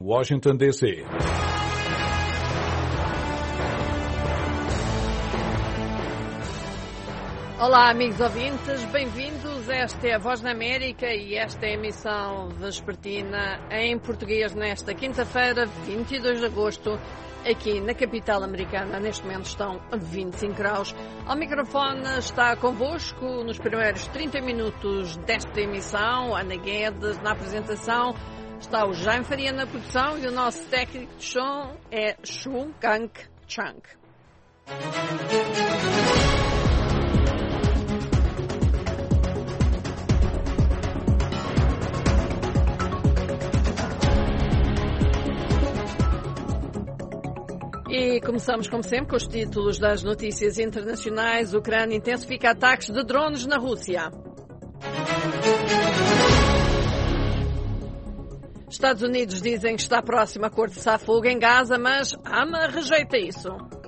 Washington, D.C. Olá, amigos ouvintes, bem-vindos. Esta é a Voz da América e esta é a emissão vespertina em português nesta quinta-feira, 22 de agosto, aqui na capital americana. Neste momento estão 25 graus. Ao microfone está convosco nos primeiros 30 minutos desta emissão, Ana Guedes na apresentação, está o Jaime Faria na produção e o nosso técnico de som é Xu Kang Chang. E começamos, como sempre, com os títulos das notícias internacionais. Ucrânia intensifica ataques de drones na Rússia. Estados Unidos dizem que está próximo a acordo de cessar-fogo em Gaza, mas Ama rejeita isso.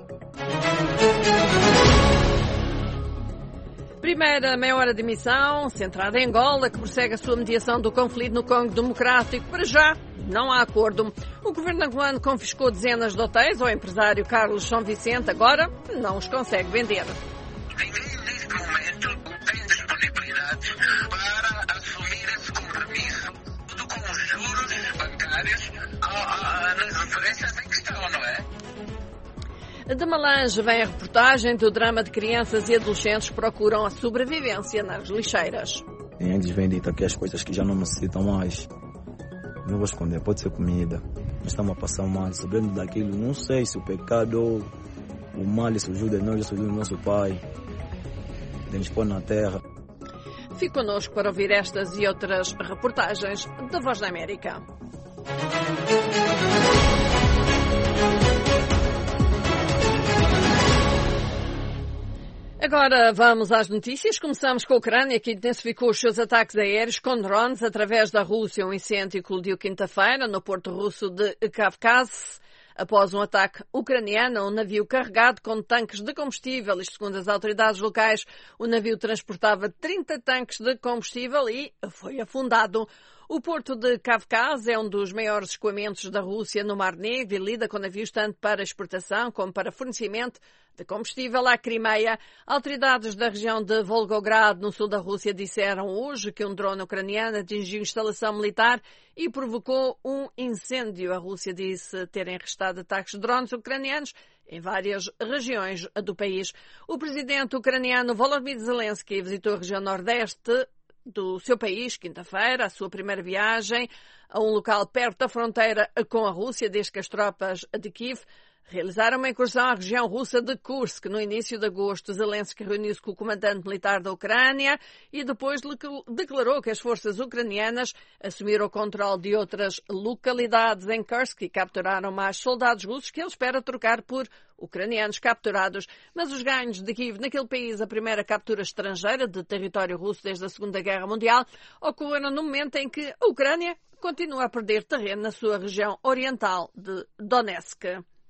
Primeira meia hora de emissão, centrada em Angola, que prossegue a sua mediação do conflito no Congo Democrático. Para já, não há acordo. O governo angolano confiscou dezenas de hotéis ao empresário Carlos São Vicente. Agora, não os consegue vender. Ninguém, neste momento, tem disponibilidade para assumir esse compromisso com os juros bancários nas referências em questão, não é? De Malange vem a reportagem do drama de crianças e adolescentes que procuram a sobrevivência nas lixeiras. Eles vêm dito aqui as coisas que já não necessitam mais. Não vou esconder, pode ser comida. Mas estamos a passar mal, sabendo daquilo. Não sei se o pecado ou o mal surgiu de nós, surgiu do nosso pai. Temos pôr na terra. Fique connosco para ouvir estas e outras reportagens da Voz da América. Agora vamos às notícias. Começamos com a Ucrânia, que intensificou os seus ataques aéreos com drones através da Rússia. Um incêndio eclodiu quinta-feira no porto russo de Kavkaz. Após um ataque ucraniano a um navio carregado com tanques de combustível, isto segundo as autoridades locais, o navio transportava 30 tanques de combustível e foi afundado. O porto de Kavkaz é um dos maiores escoamentos da Rússia no Mar Negro e lida com navios tanto para exportação como para fornecimento de combustível à Crimeia. Autoridades da região de Volgograd, no sul da Rússia, disseram hoje que um drone ucraniano atingiu instalação militar e provocou um incêndio. A Rússia disse terem restado ataques de drones ucranianos em várias regiões do país. O presidente ucraniano Volodymyr Zelensky visitou a região nordeste do seu país, quinta-feira, a sua primeira viagem a um local perto da fronteira com a Rússia, desde que as tropas de Kiev realizaram uma incursão à região russa de Kursk. No início de agosto, Zelensky reuniu-se com o comandante militar da Ucrânia e depois declarou que as forças ucranianas assumiram o controle de outras localidades em Kursk e capturaram mais soldados russos que ele espera trocar por ucranianos capturados. Mas os ganhos de Kiev naquele país, a primeira captura estrangeira de território russo desde a Segunda Guerra Mundial, ocorreram no momento em que a Ucrânia continua a perder terreno na sua região oriental de Donetsk.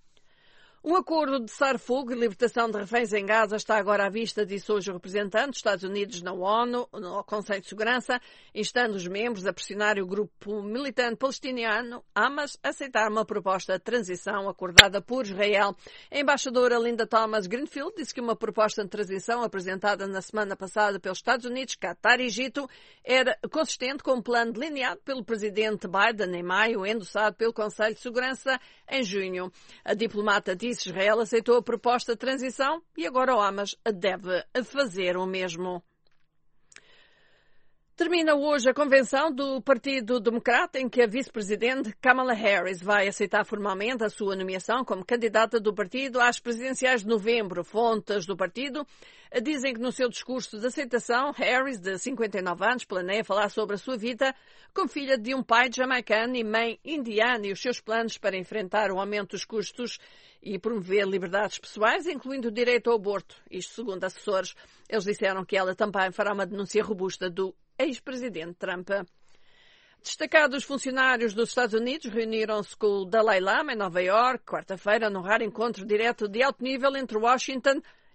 Um acordo de cessar-fogo e libertação de reféns em Gaza está agora à vista, disse hoje o representante dos Estados Unidos na ONU, no Conselho de Segurança, instando os membros a pressionar o grupo militante palestiniano Hamas a aceitar uma proposta de transição acordada por Israel. A embaixadora Linda Thomas-Greenfield disse que uma proposta de transição apresentada na semana passada pelos Estados Unidos, Qatar e Egito era consistente com um plano delineado pelo presidente Biden em maio, endossado pelo Conselho de Segurança em junho. A diplomata disse que Israel aceitou a proposta de transição e agora o Hamas deve fazer o mesmo. Termina hoje a convenção do Partido Democrata, em que a vice-presidente Kamala Harris vai aceitar formalmente a sua nomeação como candidata do partido às presidenciais de novembro. Fontes do partido dizem que no seu discurso de aceitação, Harris, de 59 anos, planeia falar sobre a sua vida como filha de um pai jamaicano e mãe indiana e os seus planos para enfrentar o aumento dos custos e promover liberdades pessoais, incluindo o direito ao aborto. Isto segundo assessores. Eles disseram que ela também fará uma denúncia robusta do ex-presidente Trump. Destacados funcionários dos Estados Unidos reuniram-se com o Dalai Lama em Nova Iorque, quarta-feira, num raro encontro direto de alto nível entre Washington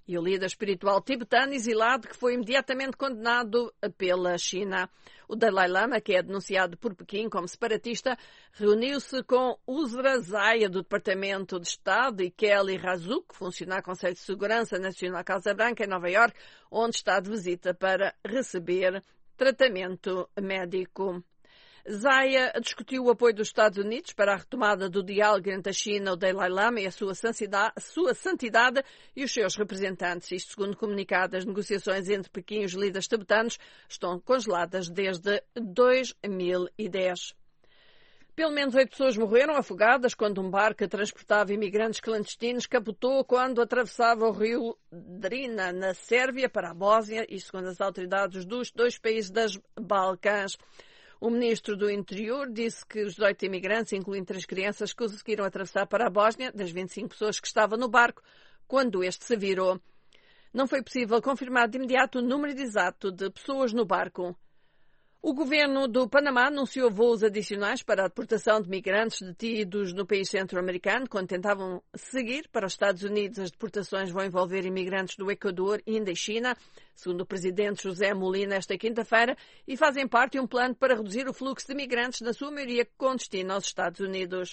e o líder espiritual tibetano exilado que foi imediatamente condenado pela China. O Dalai Lama, que é denunciado por Pequim como separatista, reuniu-se com Uzra Zaya, do Departamento de Estado, e Kelly Razuk, que funciona no Conselho de Segurança Nacional Casa Branca, em Nova Iorque, onde está de visita para receber tratamento médico. Zaya discutiu o apoio dos Estados Unidos para a retomada do diálogo entre a China, o Dalai Lama e a sua santidade e os seus representantes. Isto segundo comunicado, as negociações entre Pequim e os líderes tibetanos estão congeladas desde 2010. Pelo menos 8 pessoas morreram afogadas quando um barco que transportava imigrantes clandestinos capotou quando atravessava o rio Drina, na Sérvia, para a Bósnia, e segundo as autoridades dos 2 países das Balcãs. O ministro do Interior disse que os 18 imigrantes, incluindo 3 crianças, conseguiram atravessar para a Bósnia, das 25 pessoas que estavam no barco, quando este se virou. Não foi possível confirmar de imediato o número exato de pessoas no barco. O governo do Panamá anunciou voos adicionais para a deportação de migrantes detidos no país centro-americano quando tentavam seguir para os Estados Unidos. As deportações vão envolver imigrantes do Equador, Índia e China, segundo o presidente José Molina esta quinta-feira, e fazem parte de um plano para reduzir o fluxo de migrantes, na sua maioria com destino aos Estados Unidos.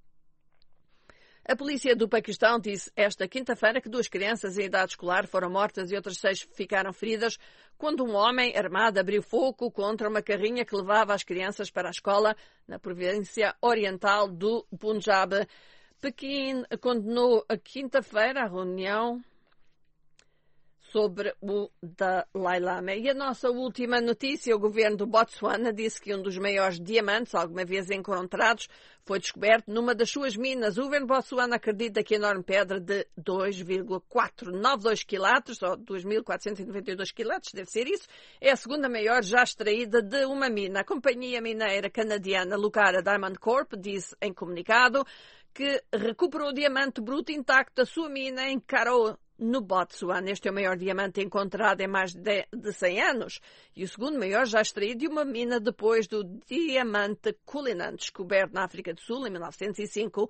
A polícia do Paquistão disse esta quinta-feira que 2 crianças em idade escolar foram mortas e outras 6 ficaram feridas quando um homem armado abriu fogo contra uma carrinha que levava as crianças para a escola na província oriental do Punjab. Pequim condenou a quinta-feira a reunião sobre o Dalai Lama. E a nossa última notícia, o governo do Botsuana disse que um dos maiores diamantes alguma vez encontrados foi descoberto numa das suas minas. O governo do Botsuana acredita que a enorme pedra de 2,492 quilates, ou 2.492 quilates, deve ser isso, é a segunda maior já extraída de uma mina. A companhia mineira canadiana Lucara Diamond Corp disse em comunicado que recuperou o diamante bruto intacto da sua mina em Karoo, no Botsuana. Este é o maior diamante encontrado em mais de 100 anos e o segundo maior já extraído de uma mina depois do diamante Cullinan, descoberto na África do Sul em 1905.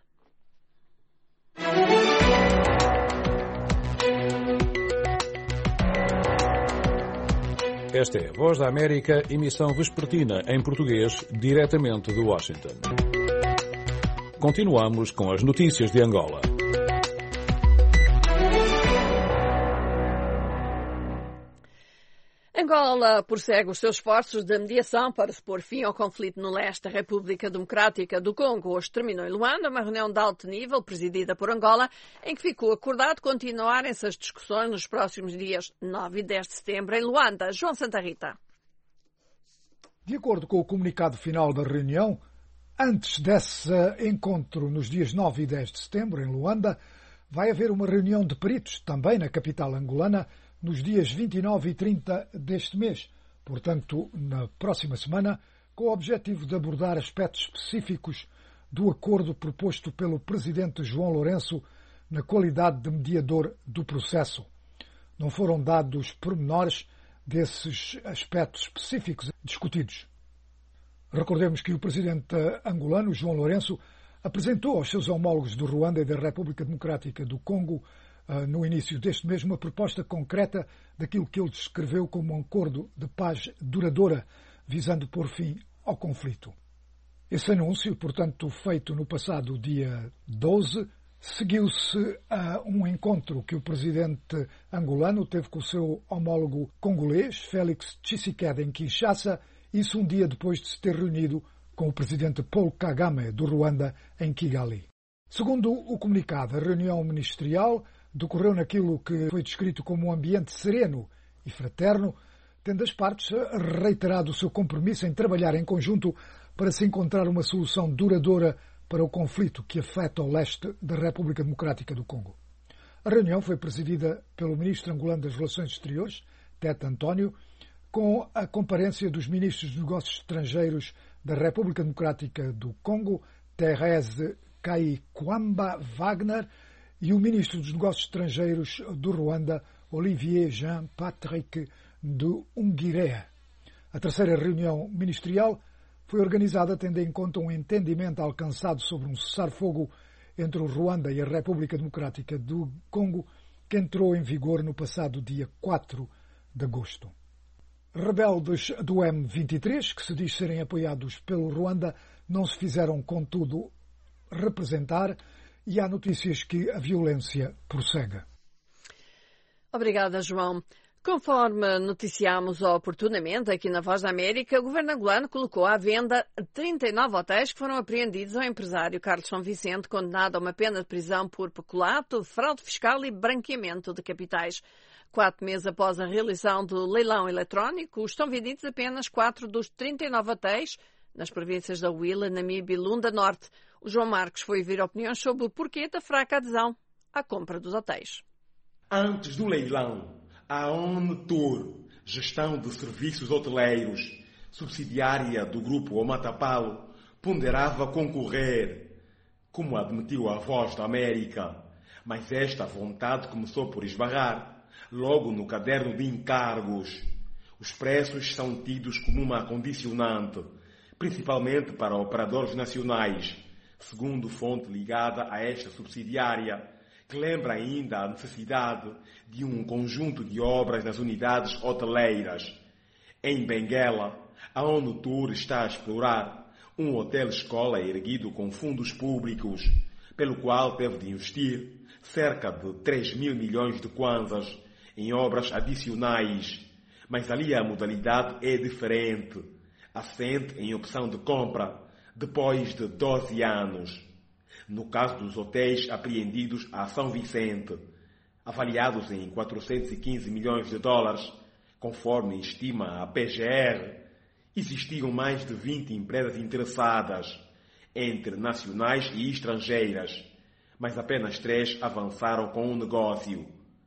Esta é a Voz da América, emissão vespertina em português, diretamente de Washington. Continuamos com as notícias de Angola. Angola prossegue os seus esforços de mediação para se pôr fim ao conflito no leste da República Democrática do Congo. Hoje terminou em Luanda uma reunião de alto nível, presidida por Angola, em que ficou acordado continuarem essas discussões nos próximos dias 9 e 10 de setembro em Luanda. João Santa Rita. De acordo com o comunicado final da reunião, antes desse encontro nos dias 9 e 10 de setembro em Luanda, vai haver uma reunião de peritos, também na capital angolana, nos dias 29 e 30 deste mês, portanto, na próxima semana, com o objetivo de abordar aspectos específicos do acordo proposto pelo presidente João Lourenço na qualidade de mediador do processo. Não foram dados pormenores desses aspectos específicos discutidos. Recordemos que o presidente angolano, João Lourenço, apresentou aos seus homólogos do Ruanda e da República Democrática do Congo no início deste mês, uma proposta concreta daquilo que ele descreveu como um acordo de paz duradoura, visando pôr fim ao conflito. Esse anúncio, portanto, feito no passado dia 12, seguiu-se a um encontro que o presidente angolano teve com o seu homólogo congolês, Félix Tshisekedi, em Kinshasa, isso um dia depois de se ter reunido com o presidente Paul Kagame, do Ruanda, em Kigali. Segundo o comunicado, a reunião ministerial decorreu naquilo que foi descrito como um ambiente sereno e fraterno, tendo as partes reiterado o seu compromisso em trabalhar em conjunto para se encontrar uma solução duradoura para o conflito que afeta o leste da República Democrática do Congo. A reunião foi presidida pelo ministro angolano das Relações Exteriores, Tete António, com a comparência dos ministros dos Negócios Estrangeiros da República Democrática do Congo, Thérèse Kaikwamba Wagner, e o ministro dos Negócios Estrangeiros do Ruanda, Olivier Jean-Patrick de Unguirea. A terceira reunião ministerial foi organizada tendo em conta um entendimento alcançado sobre um cessar-fogo entre o Ruanda e a República Democrática do Congo que entrou em vigor no passado dia 4 de agosto. Rebeldes do M23, que se diz serem apoiados pelo Ruanda, não se fizeram, contudo, representar e há notícias que a violência prossegue. Obrigada, João. Conforme noticiámos oportunamente aqui na Voz da América, o governo angolano colocou à venda 39 hotéis que foram apreendidos ao empresário Carlos São Vicente, condenado a uma pena de prisão por peculato, fraude fiscal e branqueamento de capitais. 4 meses após a realização do leilão eletrónico, estão vendidos apenas 4 dos 39 hotéis nas províncias da Huila, Namíbia e Lunda Norte. O João Marcos foi ouvir opiniões sobre o porquê da fraca adesão à compra dos hotéis. Antes do leilão, a ONU Tour, Gestão de Serviços Hoteleiros, subsidiária do grupo Omatapalo, ponderava concorrer, como admitiu a Voz da América. Mas esta vontade começou por esbarrar, logo no caderno de encargos. Os preços são tidos como uma condicionante, principalmente para operadores nacionais, segundo fonte ligada a esta subsidiária, que lembra ainda a necessidade de um conjunto de obras nas unidades hoteleiras. Em Benguela, a ONU Tour está a explorar um hotel-escola erguido com fundos públicos, pelo qual teve de investir cerca de 3 mil milhões de kwanzas em obras adicionais. Mas ali a modalidade é diferente, assente em opção de compra, depois de 12 anos. No caso dos hotéis apreendidos a São Vicente, avaliados em 415 milhões de dólares, conforme estima a PGR, existiam mais de 20 empresas interessadas, entre nacionais e estrangeiras, mas apenas 3 avançaram com o negócio.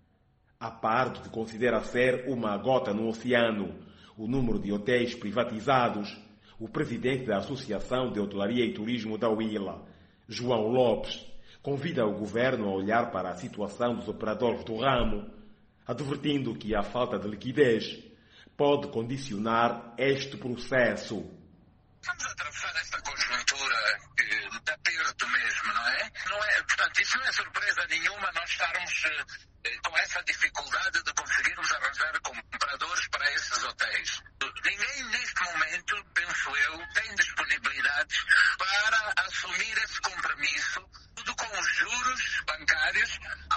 A par do que considera ser uma gota no oceano o número de hotéis privatizados, o presidente da Associação de Hotelaria e Turismo da Huila, João Lopes, convida o governo a olhar para a situação dos operadores do ramo, advertindo que a falta de liquidez pode condicionar este processo. Estamos a atravessar esta conjuntura de aperto mesmo, não é? Portanto, isso não é surpresa nenhuma nós estarmos com essa dificuldade de conseguirmos arranjar compradores para esses hotéis. Ninguém neste momento, penso eu, tem disponibilidade para assumir esse compromisso, tudo com os juros bancários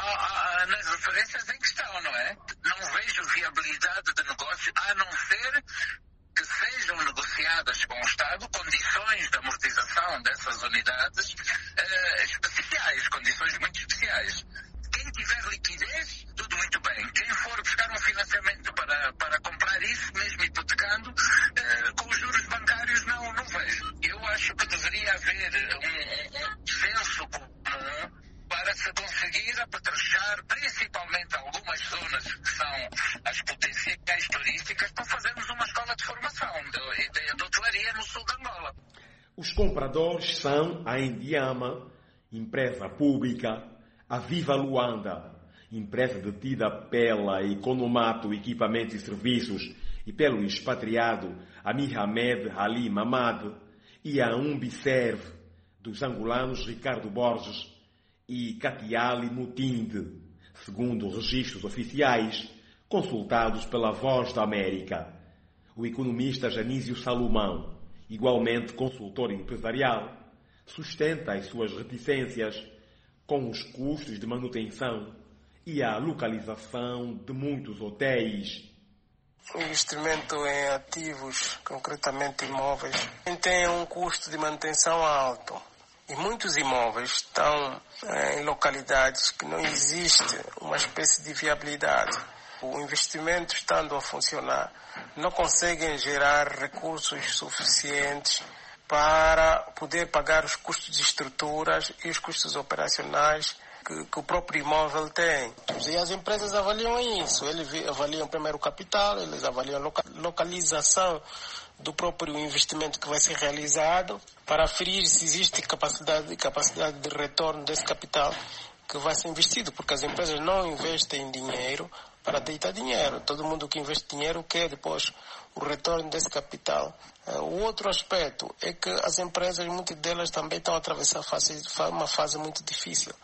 nas referências em questão, não é? Não vejo viabilidade de negócio, a não ser que sejam negociadas com o Estado condições de amortização dessas unidades especiais, condições muito especiais. Quem tiver liquidez, tudo muito bem. Quem for buscar um financiamento para comprar isso, mesmo hipotecando, com os juros bancários, não vejo. Eu acho que deveria haver um senso comum para se conseguir apetrechar principalmente algumas zonas que são as potenciais turísticas para fazermos uma escola de formação de hotelaria no sul de Angola. Os compradores são a Indiama, empresa pública, a Viva Luanda, empresa detida pela Economato Equipamentos e Serviços e pelo expatriado Amihamed Ali Mamad, e a Umbiserve, dos angolanos Ricardo Borges e Katiali Mutinde, segundo registros oficiais consultados pela Voz da América. O economista Janísio Salomão, igualmente consultor empresarial, sustenta as suas reticências com os custos de manutenção e a localização de muitos hotéis. O investimento em ativos, concretamente imóveis, tem um custo de manutenção alto. E muitos imóveis estão em localidades que não existe uma espécie de viabilidade. O investimento, estando a funcionar, não conseguem gerar recursos suficientes para poder pagar os custos de estruturas e os custos operacionais que o próprio imóvel tem. E as empresas avaliam isso. Eles avaliam primeiro o capital, eles avaliam a localização do próprio investimento que vai ser realizado para aferir se existe capacidade de retorno desse capital que vai ser investido, porque as empresas não investem dinheiro para deitar dinheiro. Todo mundo que investe dinheiro quer depois o retorno desse capital. O outro aspecto é que as empresas, muitas delas também estão a atravessar uma fase muito difícil.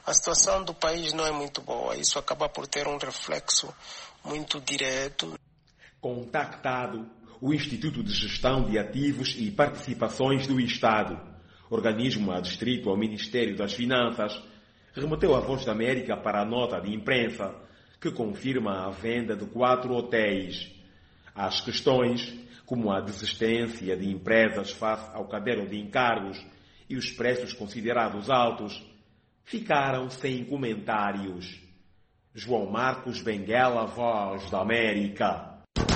a situação do país não é muito boa. Isso acaba por ter um reflexo muito direto. Contactado o Instituto de Gestão de Ativos e Participações do Estado, organismo adstrito ao Ministério das Finanças, remeteu a Voz da América para a nota de imprensa que confirma a venda de 4 hotéis. As questões, como a desistência de empresas face ao caderno de encargos e os preços considerados altos, ficaram sem comentários. João Marcos Benguela, Voz da América.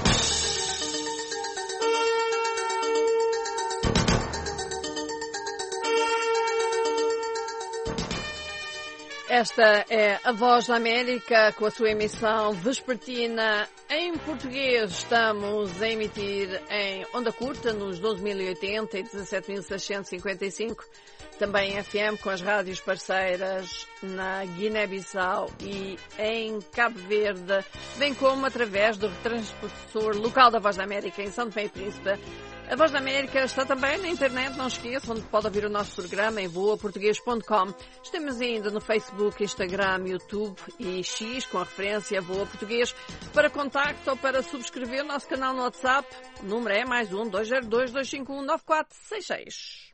Esta é a Voz da América com a sua emissão vespertina em português. Estamos a emitir em onda curta nos 12.080 e 17.655. Também em FM com as rádios parceiras na Guiné-Bissau e em Cabo Verde, bem como através do retransmissor local da Voz da América em São Tomé e Príncipe. A Voz da América está também na internet, não esqueça, onde pode ouvir o nosso programa em voaportuguês.com. Estamos ainda no Facebook, Instagram, YouTube e X, com a referência Voa Português. Para contacto ou para subscrever o nosso canal no WhatsApp, o número é +1 202 251 9466.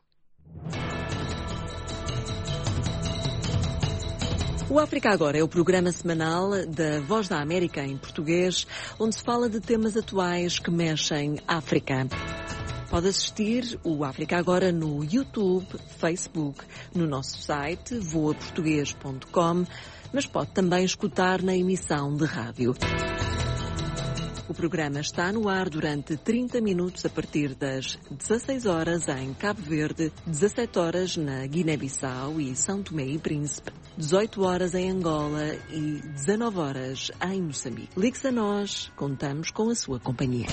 O África Agora é o programa semanal da Voz da América em português, onde se fala de temas atuais que mexem África. Pode assistir o África Agora no YouTube, Facebook, no nosso site voaportuguês.com, mas pode também escutar na emissão de rádio. O programa está no ar durante 30 minutos a partir das 16 horas em Cabo Verde, 17 horas na Guiné-Bissau e São Tomé e Príncipe, 18 horas em Angola e 19 horas em Moçambique. Ligue-se a nós, contamos com a sua companhia.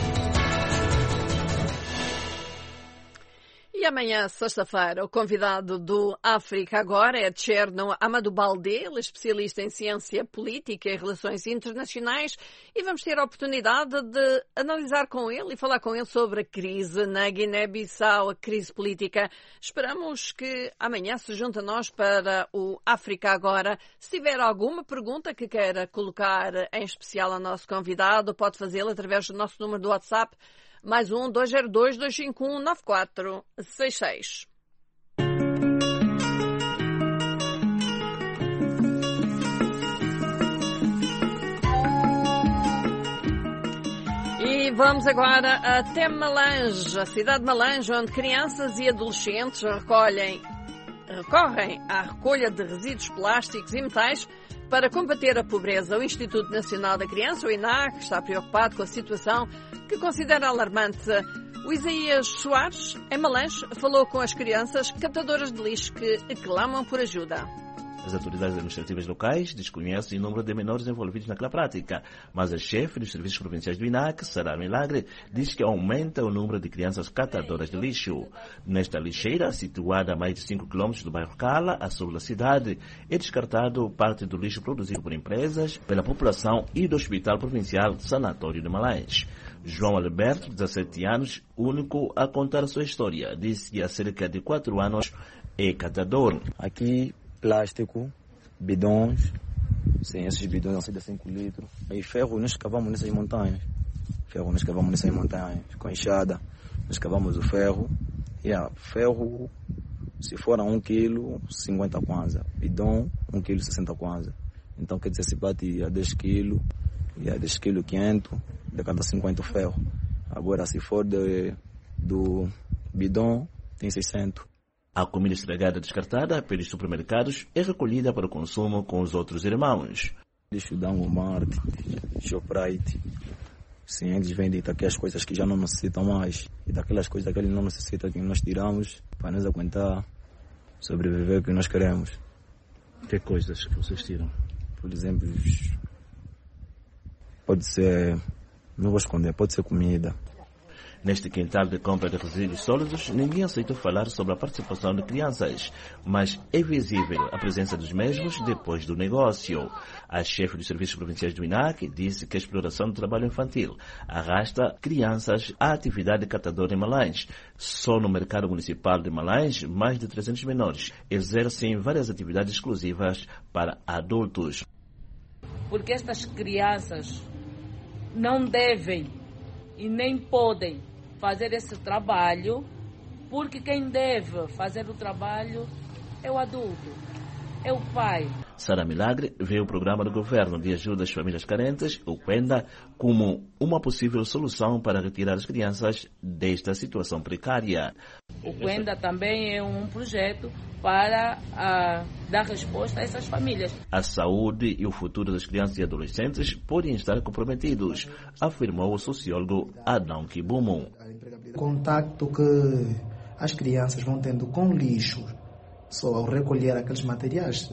E amanhã, sexta-feira, o convidado do África Agora é Cherno Amadou Baldé, ele é especialista em ciência política e relações internacionais, e vamos ter a oportunidade de analisar com ele e falar com ele sobre a crise na Guiné-Bissau, a crise política. Esperamos que amanhã se junte a nós para o África Agora. Se tiver alguma pergunta que queira colocar em especial ao nosso convidado, pode fazê-lo através do nosso número do WhatsApp, +1 202 251 9466. E vamos agora até Malange, a cidade de Malange, onde crianças e adolescentes recorrem à recolha de resíduos plásticos e metais para combater a pobreza. O Instituto Nacional da Criança, o INAC, está preocupado com a situação que considera alarmante. O Isaías Soares, em Malange, falou com as crianças catadoras de lixo que clamam por ajuda. As autoridades administrativas locais desconhecem o número de menores envolvidos naquela prática, mas a chefe dos serviços provinciais do INAC, Sara Milagre, diz que aumenta o número de crianças catadoras de lixo. Nesta lixeira, situada a mais de 5 km do bairro Cala, a sul da cidade, é descartado parte do lixo produzido por empresas, pela população e do Hospital Provincial Sanatório de Malange. João Alberto, 17 anos, único a contar a sua história, disse que há cerca de 4 anos é catador. Aqui, plástico, bidões, sim, esses bidões assim de 5 litros. E ferro nós cavamos nessas montanhas. Com enxada, nós cavamos o ferro. Ferro, se for a 1 kg, 50 kwanza. Bidão, 1 kg, 60 kwanza. Então, quer dizer, se bate a 10 kg, e a 10 kg 500, de cada 50 ferro. Agora, se for do bidão, tem 600. A comida estragada descartada pelos supermercados é recolhida para o consumo com os outros irmãos. Lixo da Walmart, Shoprite. Sim, eles vendem daquelas coisas que já não necessitam mais. E daquelas coisas que eles não necessitam que nós tiramos para nos aguentar, sobreviver o que nós queremos. Que coisas que vocês tiram? Por exemplo, pode ser, não vou esconder, pode ser comida. Neste quintal de compra de resíduos sólidos, ninguém aceitou falar sobre a participação de crianças, mas é visível a presença dos mesmos depois do negócio. A chefe dos serviços provinciais do INAC disse que a exploração do trabalho infantil arrasta crianças à atividade catadora em Malães. Só no mercado municipal de Malães, mais de 300 menores exercem várias atividades exclusivas para adultos. Porque estas crianças não devem e nem podem fazer esse trabalho, porque quem deve fazer o trabalho é o adulto, é o pai. Sara Milagre vê o programa do governo de ajuda às famílias carentes, o QUENDA, como uma possível solução para retirar as crianças desta situação precária. O QUENDA também é um projeto para dar resposta a essas famílias. A saúde e o futuro das crianças e adolescentes podem estar comprometidos, afirmou o sociólogo Adão Kibumo. O contato que as crianças vão tendo com lixo, só ao recolher aqueles materiais,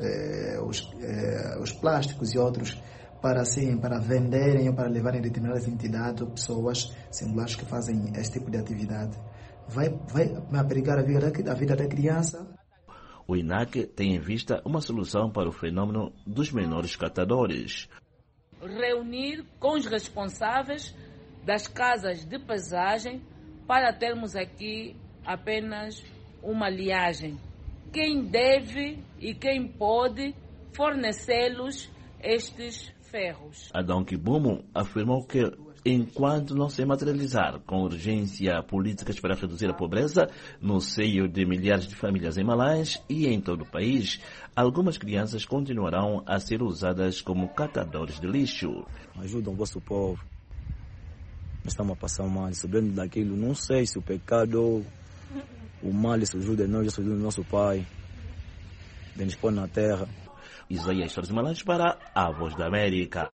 os plásticos e outros, para venderem ou para levarem determinadas entidades ou pessoas singulares que fazem esse tipo de atividade, vai abrigar a vida da criança. O INAC tem em vista uma solução para o fenômeno dos menores catadores. Reunir com os responsáveis das casas de pesagem para termos aqui apenas uma liagem. Quem deve e quem pode fornecê-los estes ferros. Adão Kibumo afirmou que, enquanto não se materializar com urgência políticas para reduzir a pobreza no seio de milhares de famílias em Malães e em todo o país, algumas crianças continuarão a ser usadas como catadores de lixo. Ajudam o vosso povo. Nós estamos a passar mal, sabendo daquilo, não sei se o pecado, o mal surgiu de nós, surgiu do nosso Pai, de nos pôr na terra. Isaías Torres Malães para a Voz da América.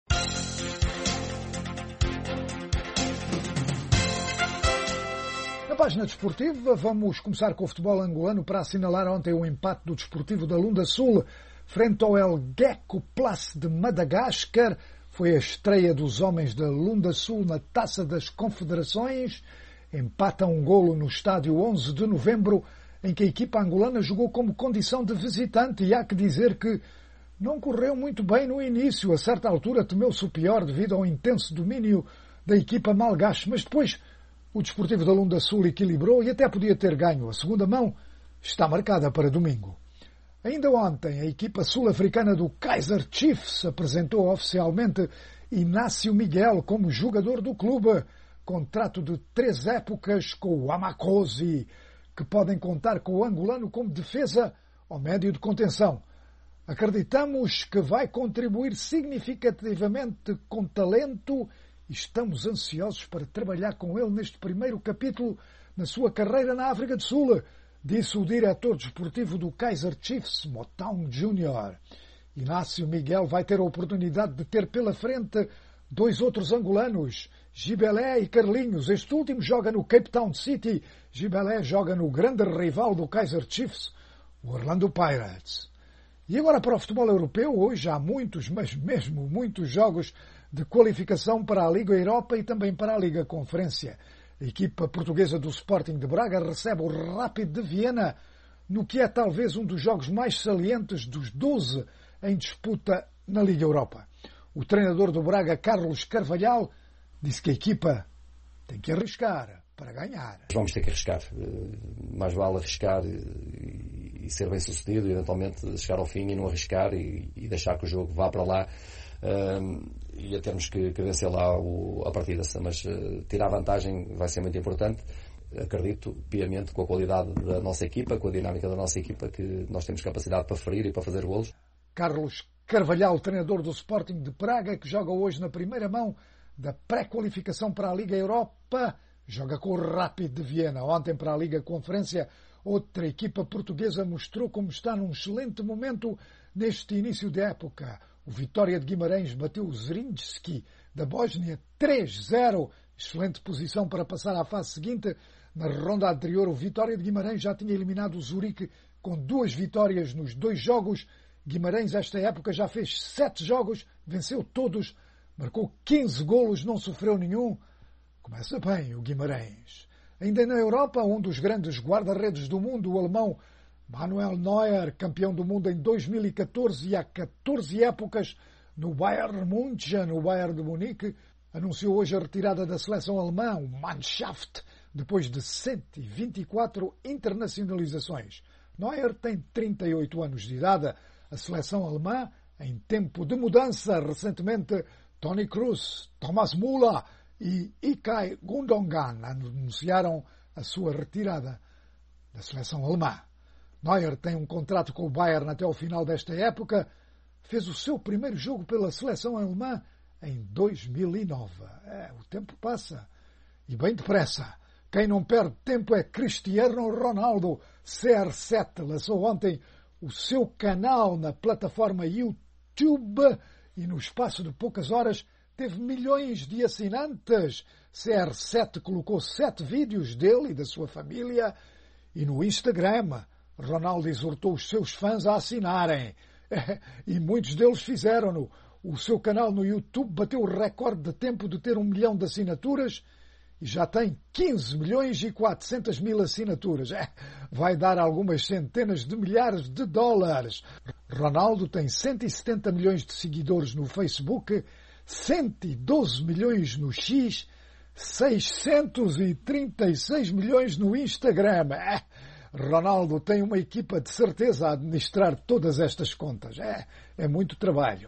Na página desportiva, vamos começar com o futebol angolano para assinalar ontem o empate do Desportivo da Lunda Sul frente ao El Gecko Plus de Madagascar. Foi a estreia dos homens da Lunda Sul na Taça das Confederações. Empata um golo no estádio 11 de novembro, em que a equipa angolana jogou como condição de visitante. E há que dizer que não correu muito bem no início. A certa altura temeu-se o pior devido ao intenso domínio da equipa malgache. Mas depois o Desportivo da Lunda Sul equilibrou e até podia ter ganho. A segunda mão está marcada para domingo. Ainda ontem, a equipa sul-africana do Kaizer Chiefs apresentou oficialmente Inácio Miguel como jogador do clube. Contrato de 3 épocas com o Amakosi, que podem contar com o angolano como defesa ou médio de contenção. Acreditamos que vai contribuir significativamente com talento e estamos ansiosos para trabalhar com ele neste primeiro capítulo na sua carreira na África do Sul, disse o diretor desportivo do Kaizer Chiefs, Motown Jr. Inácio Miguel vai ter a oportunidade de ter pela frente 2 outros angolanos, Gibelé e Carlinhos. Este último joga no Cape Town City. Gibelé joga no grande rival do Kaizer Chiefs, o Orlando Pirates. E agora para o futebol europeu, hoje há muitos, mas mesmo muitos jogos de qualificação para a Liga Europa e também para a Liga Conferência. A equipa portuguesa do Sporting de Braga recebe o Rapid de Viena, no que é talvez um dos jogos mais salientes dos 12 em disputa na Liga Europa. O treinador do Braga, Carlos Carvalhal, disse que a equipa tem que arriscar para ganhar. Vamos ter que arriscar. Mais vale arriscar e ser bem sucedido, e eventualmente chegar ao fim e não arriscar e deixar que o jogo vá para lá e a termos que vencer lá a partida. Mas tirar vantagem vai ser muito importante. Acredito piamente com a qualidade da nossa equipa, com a dinâmica da nossa equipa, que nós temos capacidade para ferir e para fazer golos. Carlos Carvalhal, treinador do Sporting de Praga, que joga hoje na primeira mão da pré-qualificação para a Liga Europa, joga com o Rapid de Viena. Ontem, para a Liga Conferência, outra equipa portuguesa mostrou como está num excelente momento neste início de época. O Vitória de Guimarães bateu o Zrinjski da Bósnia 3-0. Excelente posição para passar à fase seguinte. Na ronda anterior, o Vitória de Guimarães já tinha eliminado o Zurique com 2 vitórias nos 2 jogos. Guimarães, esta época, já fez 7 jogos, venceu todos, marcou 15 golos, não sofreu nenhum. Começa bem o Guimarães. Ainda na Europa, um dos grandes guarda-redes do mundo, o alemão Manuel Neuer, campeão do mundo em 2014 e há 14 épocas no Bayern München, no Bayern de Munique, anunciou hoje a retirada da seleção alemã, o Mannschaft, depois de 124 internacionalizações. Neuer tem 38 anos de idade. A seleção alemã, em tempo de mudança, recentemente Toni Kroos, Thomas Müller e Ilkay Gundogan anunciaram a sua retirada da seleção alemã. Neuer tem um contrato com o Bayern até o final desta época. Fez o seu primeiro jogo pela seleção alemã em 2009. O tempo passa. E bem depressa. Quem não perde tempo é Cristiano Ronaldo. CR7 lançou ontem o seu canal na plataforma YouTube e no espaço de poucas horas teve milhões de assinantes. CR7 colocou 7 vídeos dele e da sua família e no Instagram Ronaldo exortou os seus fãs a assinarem. E muitos deles fizeram-no. O seu canal no YouTube bateu o recorde de tempo de ter 1 milhão de assinaturas e já tem 15 milhões e 400 mil assinaturas. Vai dar algumas centenas de milhares de dólares. Ronaldo tem 170 milhões de seguidores no Facebook, 112 milhões no X, 636 milhões no Instagram. Ronaldo tem uma equipa de certeza a administrar todas estas contas. É muito trabalho.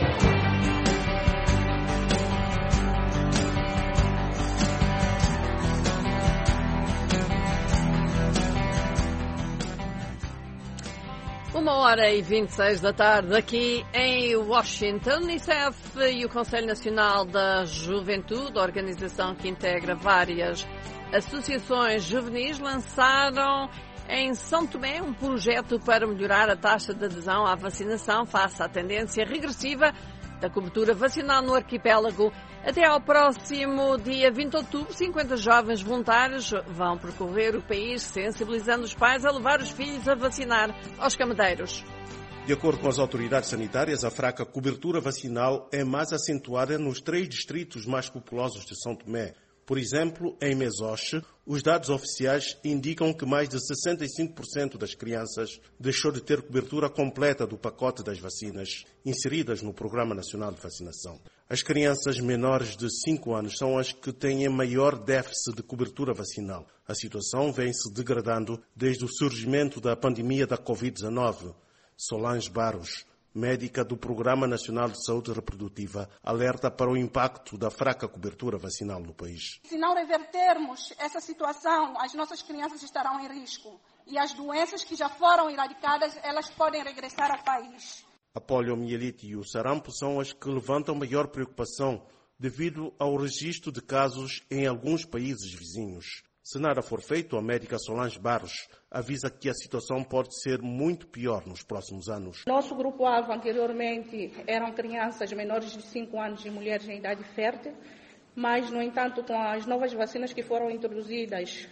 Uma hora e 26 da tarde aqui em Washington. A Unicef e o Conselho Nacional da Juventude, organização que integra várias associações juvenis, lançaram em São Tomé um projeto para melhorar a taxa de adesão à vacinação face à tendência regressiva da cobertura vacinal no arquipélago. Até ao próximo dia 20 de outubro, 50 jovens voluntários vão percorrer o país sensibilizando os pais a levar os filhos a vacinar aos camadeiros. De acordo com as autoridades sanitárias, a fraca cobertura vacinal é mais acentuada nos 3 distritos mais populosos de São Tomé. Por exemplo, em Mesoche, os dados oficiais indicam que mais de 65% das crianças deixou de ter cobertura completa do pacote das vacinas inseridas no Programa Nacional de Vacinação. As crianças menores de 5 anos são as que têm maior déficit de cobertura vacinal. A situação vem se degradando desde o surgimento da pandemia da Covid-19. Solange Barros, médica do Programa Nacional de Saúde Reprodutiva, alerta para o impacto da fraca cobertura vacinal no país. Se não revertermos essa situação, as nossas crianças estarão em risco. E as doenças que já foram erradicadas, elas podem regressar ao país. A poliomielite e o sarampo são as que levantam maior preocupação devido ao registro de casos em alguns países vizinhos. Se nada for feito, a médica Solange Barros avisa que a situação pode ser muito pior nos próximos anos. Nosso grupo-alvo anteriormente eram crianças menores de 5 anos e mulheres em idade fértil, mas, no entanto, com as novas vacinas que foram introduzidas,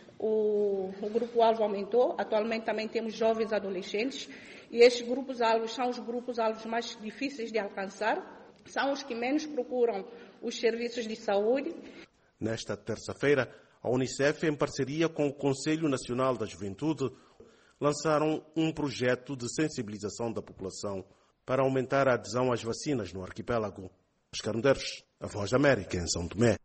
o grupo-alvo aumentou. Atualmente também temos jovens adolescentes e estes grupos-alvos são os grupos-alvos mais difíceis de alcançar, são os que menos procuram os serviços de saúde. Nesta terça-feira, a Unicef, em parceria com o Conselho Nacional da Juventude, lançaram um projeto de sensibilização da população para aumentar a adesão às vacinas no arquipélago. Oscar Medeiros, a Voz da América, em São Tomé.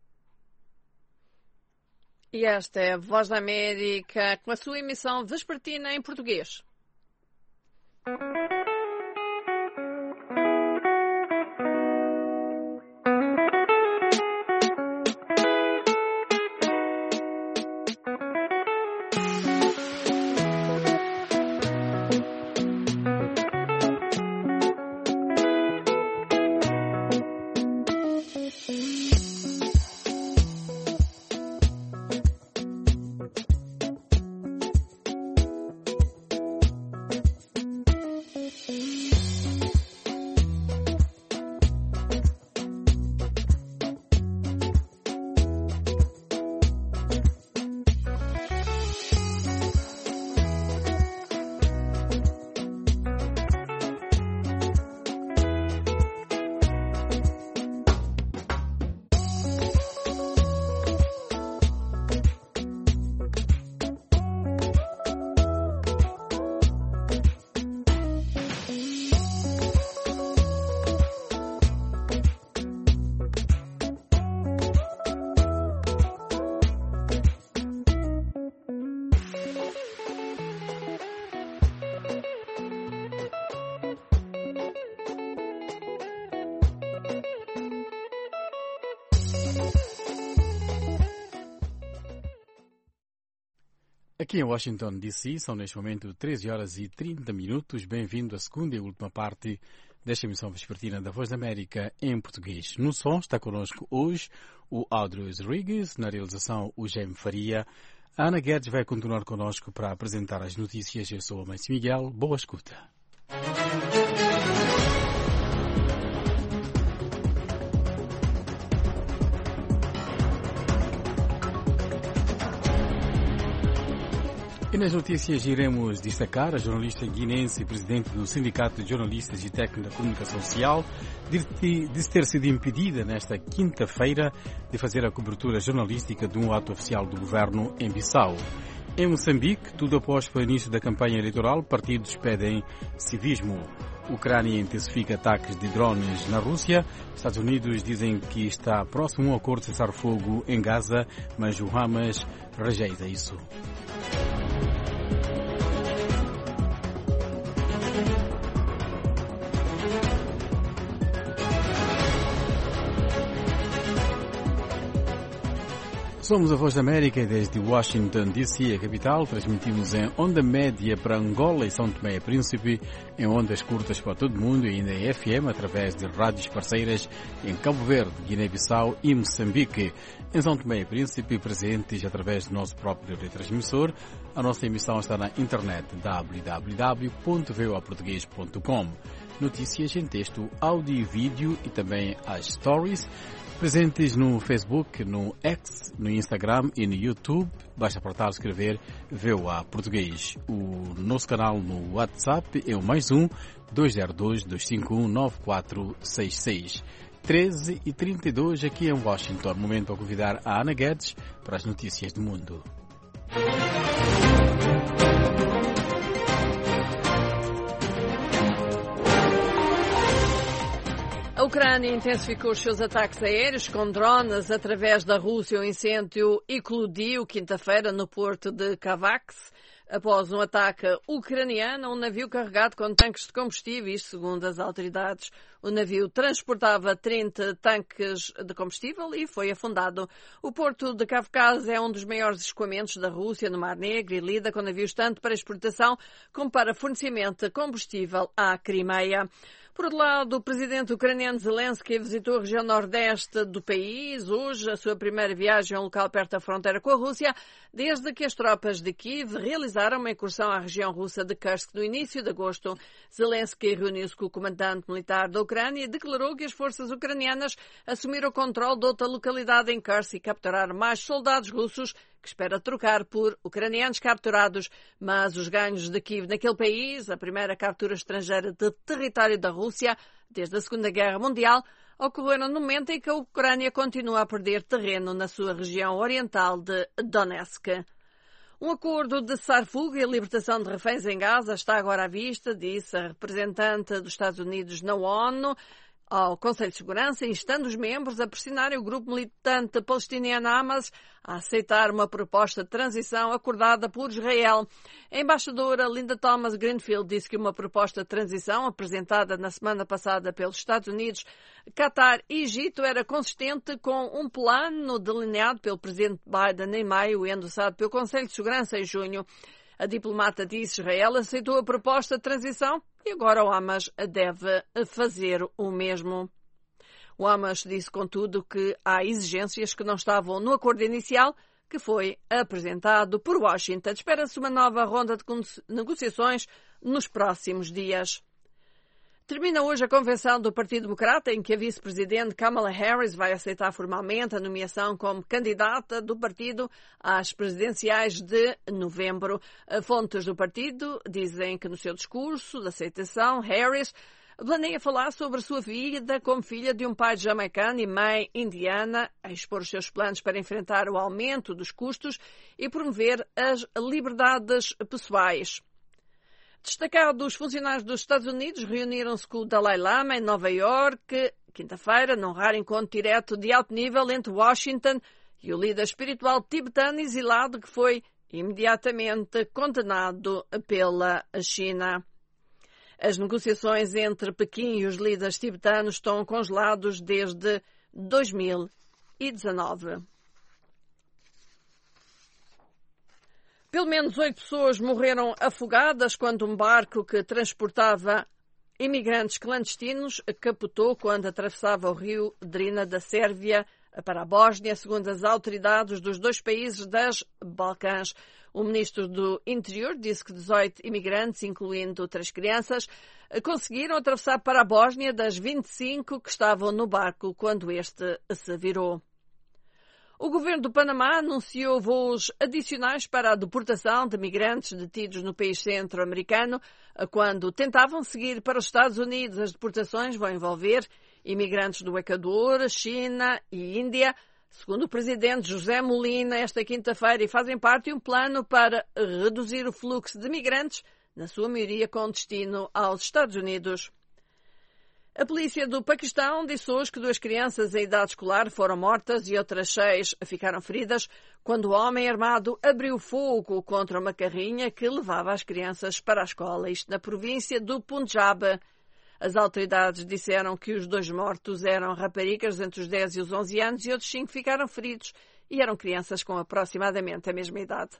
E esta é a Voz da América, com a sua emissão vespertina em português. Aqui em Washington, D.C., são neste momento 13 horas e 30 minutos. Bem-vindo à segunda e última parte desta emissão vespertina da Voz da América em português. No som está connosco hoje o Audrey Rodrigues, na realização o Jaime Faria. A Ana Guedes vai continuar connosco para apresentar as notícias. Eu sou o Márcio Miguel. Boa escuta. E nas notícias iremos destacar a jornalista guinense e presidente do Sindicato de Jornalistas e Técnicos da Comunicação Social de ter sido impedida nesta quinta-feira de fazer a cobertura jornalística de um ato oficial do governo em Bissau. Em Moçambique, tudo após o início da campanha eleitoral, partidos pedem civismo. Ucrânia intensifica ataques de drones na Rússia. Estados Unidos dizem que está próximo a um acordo de cessar-fogo em Gaza, mas o Hamas rejeita isso. Somos a Voz da América e desde Washington, D.C., a capital, transmitimos em onda média para Angola e São Tomé e Príncipe, em ondas curtas para todo o mundo e ainda em FM, através de rádios parceiras em Cabo Verde, Guiné-Bissau e Moçambique. Em São Tomé e Príncipe, presentes através do nosso próprio retransmissor. A nossa emissão está na internet www.voaportugues.com. Notícias em texto, áudio e vídeo e também as stories. Presentes no Facebook, no X, no Instagram e no YouTube. Basta apertar e escrever VOA Português. O nosso canal no WhatsApp é o +1 202 251 9466. 13h32 aqui em Washington. Momento para convidar a Ana Guedes para as notícias do mundo. A Ucrânia intensificou os seus ataques aéreos com drones através da Rússia. O incêndio eclodiu quinta-feira no porto de Kavkaz após um ataque ucraniano a um navio carregado com tanques de combustíveis, segundo as autoridades. O navio transportava 30 tanques de combustível e foi afundado. O porto de Kavkaz é um dos maiores escoamentos da Rússia no Mar Negro e lida com navios tanto para exportação como para fornecimento de combustível à Crimeia. Por outro lado, o presidente ucraniano Zelensky visitou a região nordeste do país, hoje a sua primeira viagem a um local perto da fronteira com a Rússia, desde que as tropas de Kiev realizaram uma incursão à região russa de Kursk no início de agosto. Zelensky reuniu-se com o comandante militar da Ucrânia e declarou que as forças ucranianas assumiram o controle de outra localidade em Kursk e capturaram mais soldados russos que espera trocar por ucranianos capturados, mas os ganhos de Kiev naquele país, a primeira captura estrangeira de território da Rússia desde a Segunda Guerra Mundial, ocorreram no momento em que a Ucrânia continua a perder terreno na sua região oriental de Donetsk. Um acordo de cessar-fogo e a libertação de reféns em Gaza está agora à vista, disse a representante dos Estados Unidos na ONU, ao Conselho de Segurança, instando os membros a pressionarem o grupo militante palestiniano Hamas a aceitar uma proposta de transição acordada por Israel. A embaixadora Linda Thomas Greenfield disse que uma proposta de transição apresentada na semana passada pelos Estados Unidos, Qatar e Egito era consistente com um plano delineado pelo presidente Biden em maio e endossado pelo Conselho de Segurança em junho. A diplomata disse que Israel aceitou a proposta de transição e agora o Hamas deve fazer o mesmo. O Hamas disse, contudo, que há exigências que não estavam no acordo inicial que foi apresentado por Washington. Espera-se uma nova ronda de negociações nos próximos dias. Termina hoje a convenção do Partido Democrata, em que a vice-presidente Kamala Harris vai aceitar formalmente a nomeação como candidata do partido às presidenciais de novembro. Fontes do partido dizem que no seu discurso de aceitação, Harris planeia falar sobre a sua vida como filha de um pai jamaicano e mãe indiana, a expor os seus planos para enfrentar o aumento dos custos e promover as liberdades pessoais. Destacados funcionários dos Estados Unidos reuniram-se com o Dalai Lama em Nova Iorque, quinta-feira, num raro encontro direto de alto nível entre Washington e o líder espiritual tibetano exilado que foi imediatamente condenado pela China. As negociações entre Pequim e os líderes tibetanos estão congelados desde 2019. Pelo menos 8 pessoas morreram afogadas quando um barco que transportava imigrantes clandestinos capotou quando atravessava o rio Drina da Sérvia para a Bósnia, segundo as autoridades dos dois países das Balcãs. O ministro do Interior disse que 18 imigrantes, incluindo 3 crianças, conseguiram atravessar para a Bósnia das 25 que estavam no barco quando este se virou. O governo do Panamá anunciou voos adicionais para a deportação de migrantes detidos no país centro-americano quando tentavam seguir para os Estados Unidos. As deportações vão envolver imigrantes do Equador, China e Índia, segundo o presidente José Molina, esta quinta-feira, e fazem parte de um plano para reduzir o fluxo de migrantes, na sua maioria com destino aos Estados Unidos. A polícia do Paquistão disse hoje que 2 crianças em idade escolar foram mortas e outras 6 ficaram feridas quando o homem armado abriu fogo contra uma carrinha que levava as crianças para a escola, isto na província do Punjab. As autoridades disseram que os 2 mortos eram raparigas entre os 10 e os 11 anos e outros 5 ficaram feridos e eram crianças com aproximadamente a mesma idade.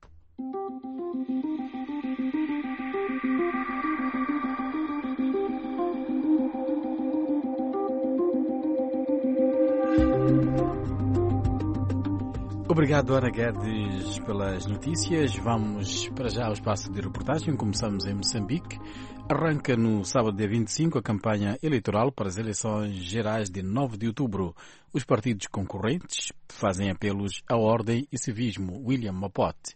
Obrigado, Ana Guedes, pelas notícias. Vamos para já ao espaço de reportagem. Começamos em Moçambique. Arranca no sábado, dia 25, a campanha eleitoral para as eleições gerais de 9 de outubro. Os partidos concorrentes fazem apelos à ordem e civismo. William Mapote.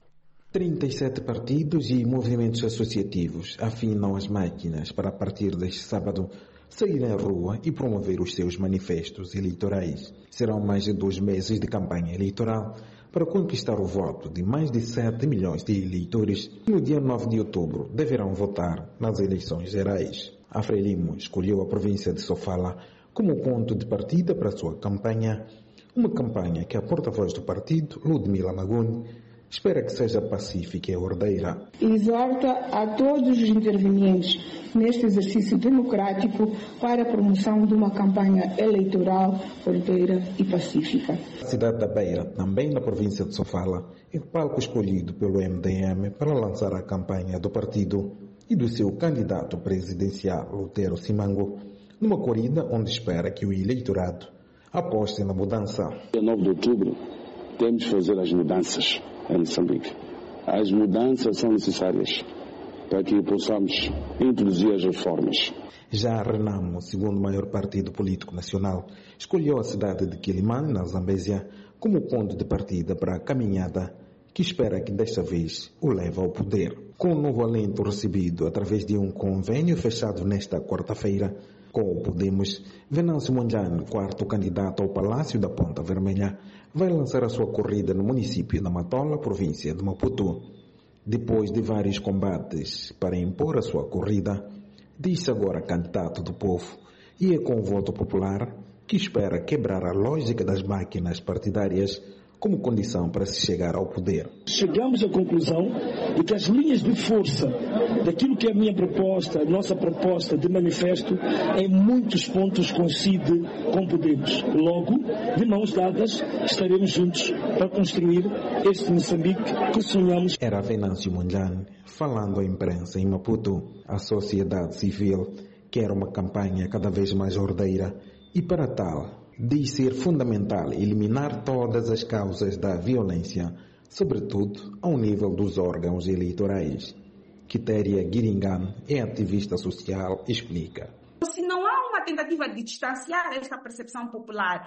37 partidos e movimentos associativos afinam as máquinas para, a partir deste sábado, sair à rua e promover os seus manifestos eleitorais. Serão mais de 2 meses de campanha eleitoral para conquistar o voto de mais de 7 milhões de eleitores que no dia 9 de outubro deverão votar nas eleições gerais. A Frelimo escolheu a província de Sofala como ponto de partida para a sua campanha, uma campanha que a porta-voz do partido, Ludmila Maguni, espera que seja pacífica e ordeira. Exorta a todos os intervenientes neste exercício democrático para a promoção de uma campanha eleitoral ordeira e pacífica. A cidade da Beira, também na província de Sofala, é o palco escolhido pelo MDM para lançar a campanha do partido e do seu candidato presidencial, Lutero Simango, numa corrida onde espera que o eleitorado aposte na mudança. Dia 9 de outubro, temos que fazer as mudanças em Moçambique. As mudanças são necessárias para que possamos introduzir as reformas. Já a Renamo, o segundo maior partido político nacional, escolheu a cidade de Quilimane, na Zambésia, como ponto de partida para a caminhada que espera que desta vez o leve ao poder. Com o novo alento recebido através de um convênio fechado nesta quarta-feira com o Podemos, Venâncio Mondlane, quarto candidato ao Palácio da Ponta Vermelha, vai lançar a sua corrida no município da Matola, província de Maputo. Depois de vários combates para impor a sua corrida, diz-se agora candidato do povo e é com o voto popular que espera quebrar a lógica das máquinas partidárias como condição para se chegar ao poder. Chegamos à conclusão de que as linhas de força daquilo que é a minha proposta, a nossa proposta de manifesto, em muitos pontos coincide com Podemos. Logo, de mãos dadas, estaremos juntos para construir este Moçambique que sonhamos. Era Venâncio Mondlane falando à imprensa em Maputo. A sociedade civil quer uma campanha cada vez mais ordeira e, para tal, diz ser fundamental eliminar todas as causas da violência, sobretudo ao nível dos órgãos eleitorais. Quitéria Guiringan é ativista social e explica. Se não há uma tentativa de distanciar esta percepção popular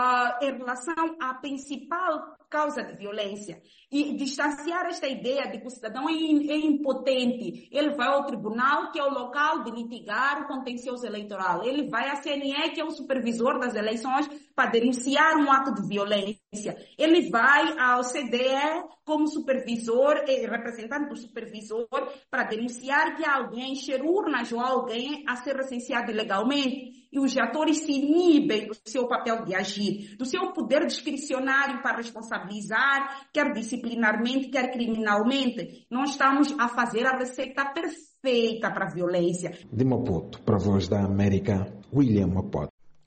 em relação à principal causa de violência e distanciar esta ideia de que o cidadão é impotente, ele vai ao tribunal, que é o local de litigar o contencioso eleitoral, ele vai à CNE, que é o supervisor das eleições, para denunciar um ato de violência, ele vai ao CDE como supervisor, representante do supervisor, para denunciar que alguém encher urnas ou alguém a ser recenseado ilegalmente, e os atores se inibem do seu papel de agir, do seu poder discricionário para responsabilizar, quer disciplinarmente, quer criminalmente. Nós estamos a fazer a receita perfeita para a violência. De Maputo, para a Voz da América, William Mapote.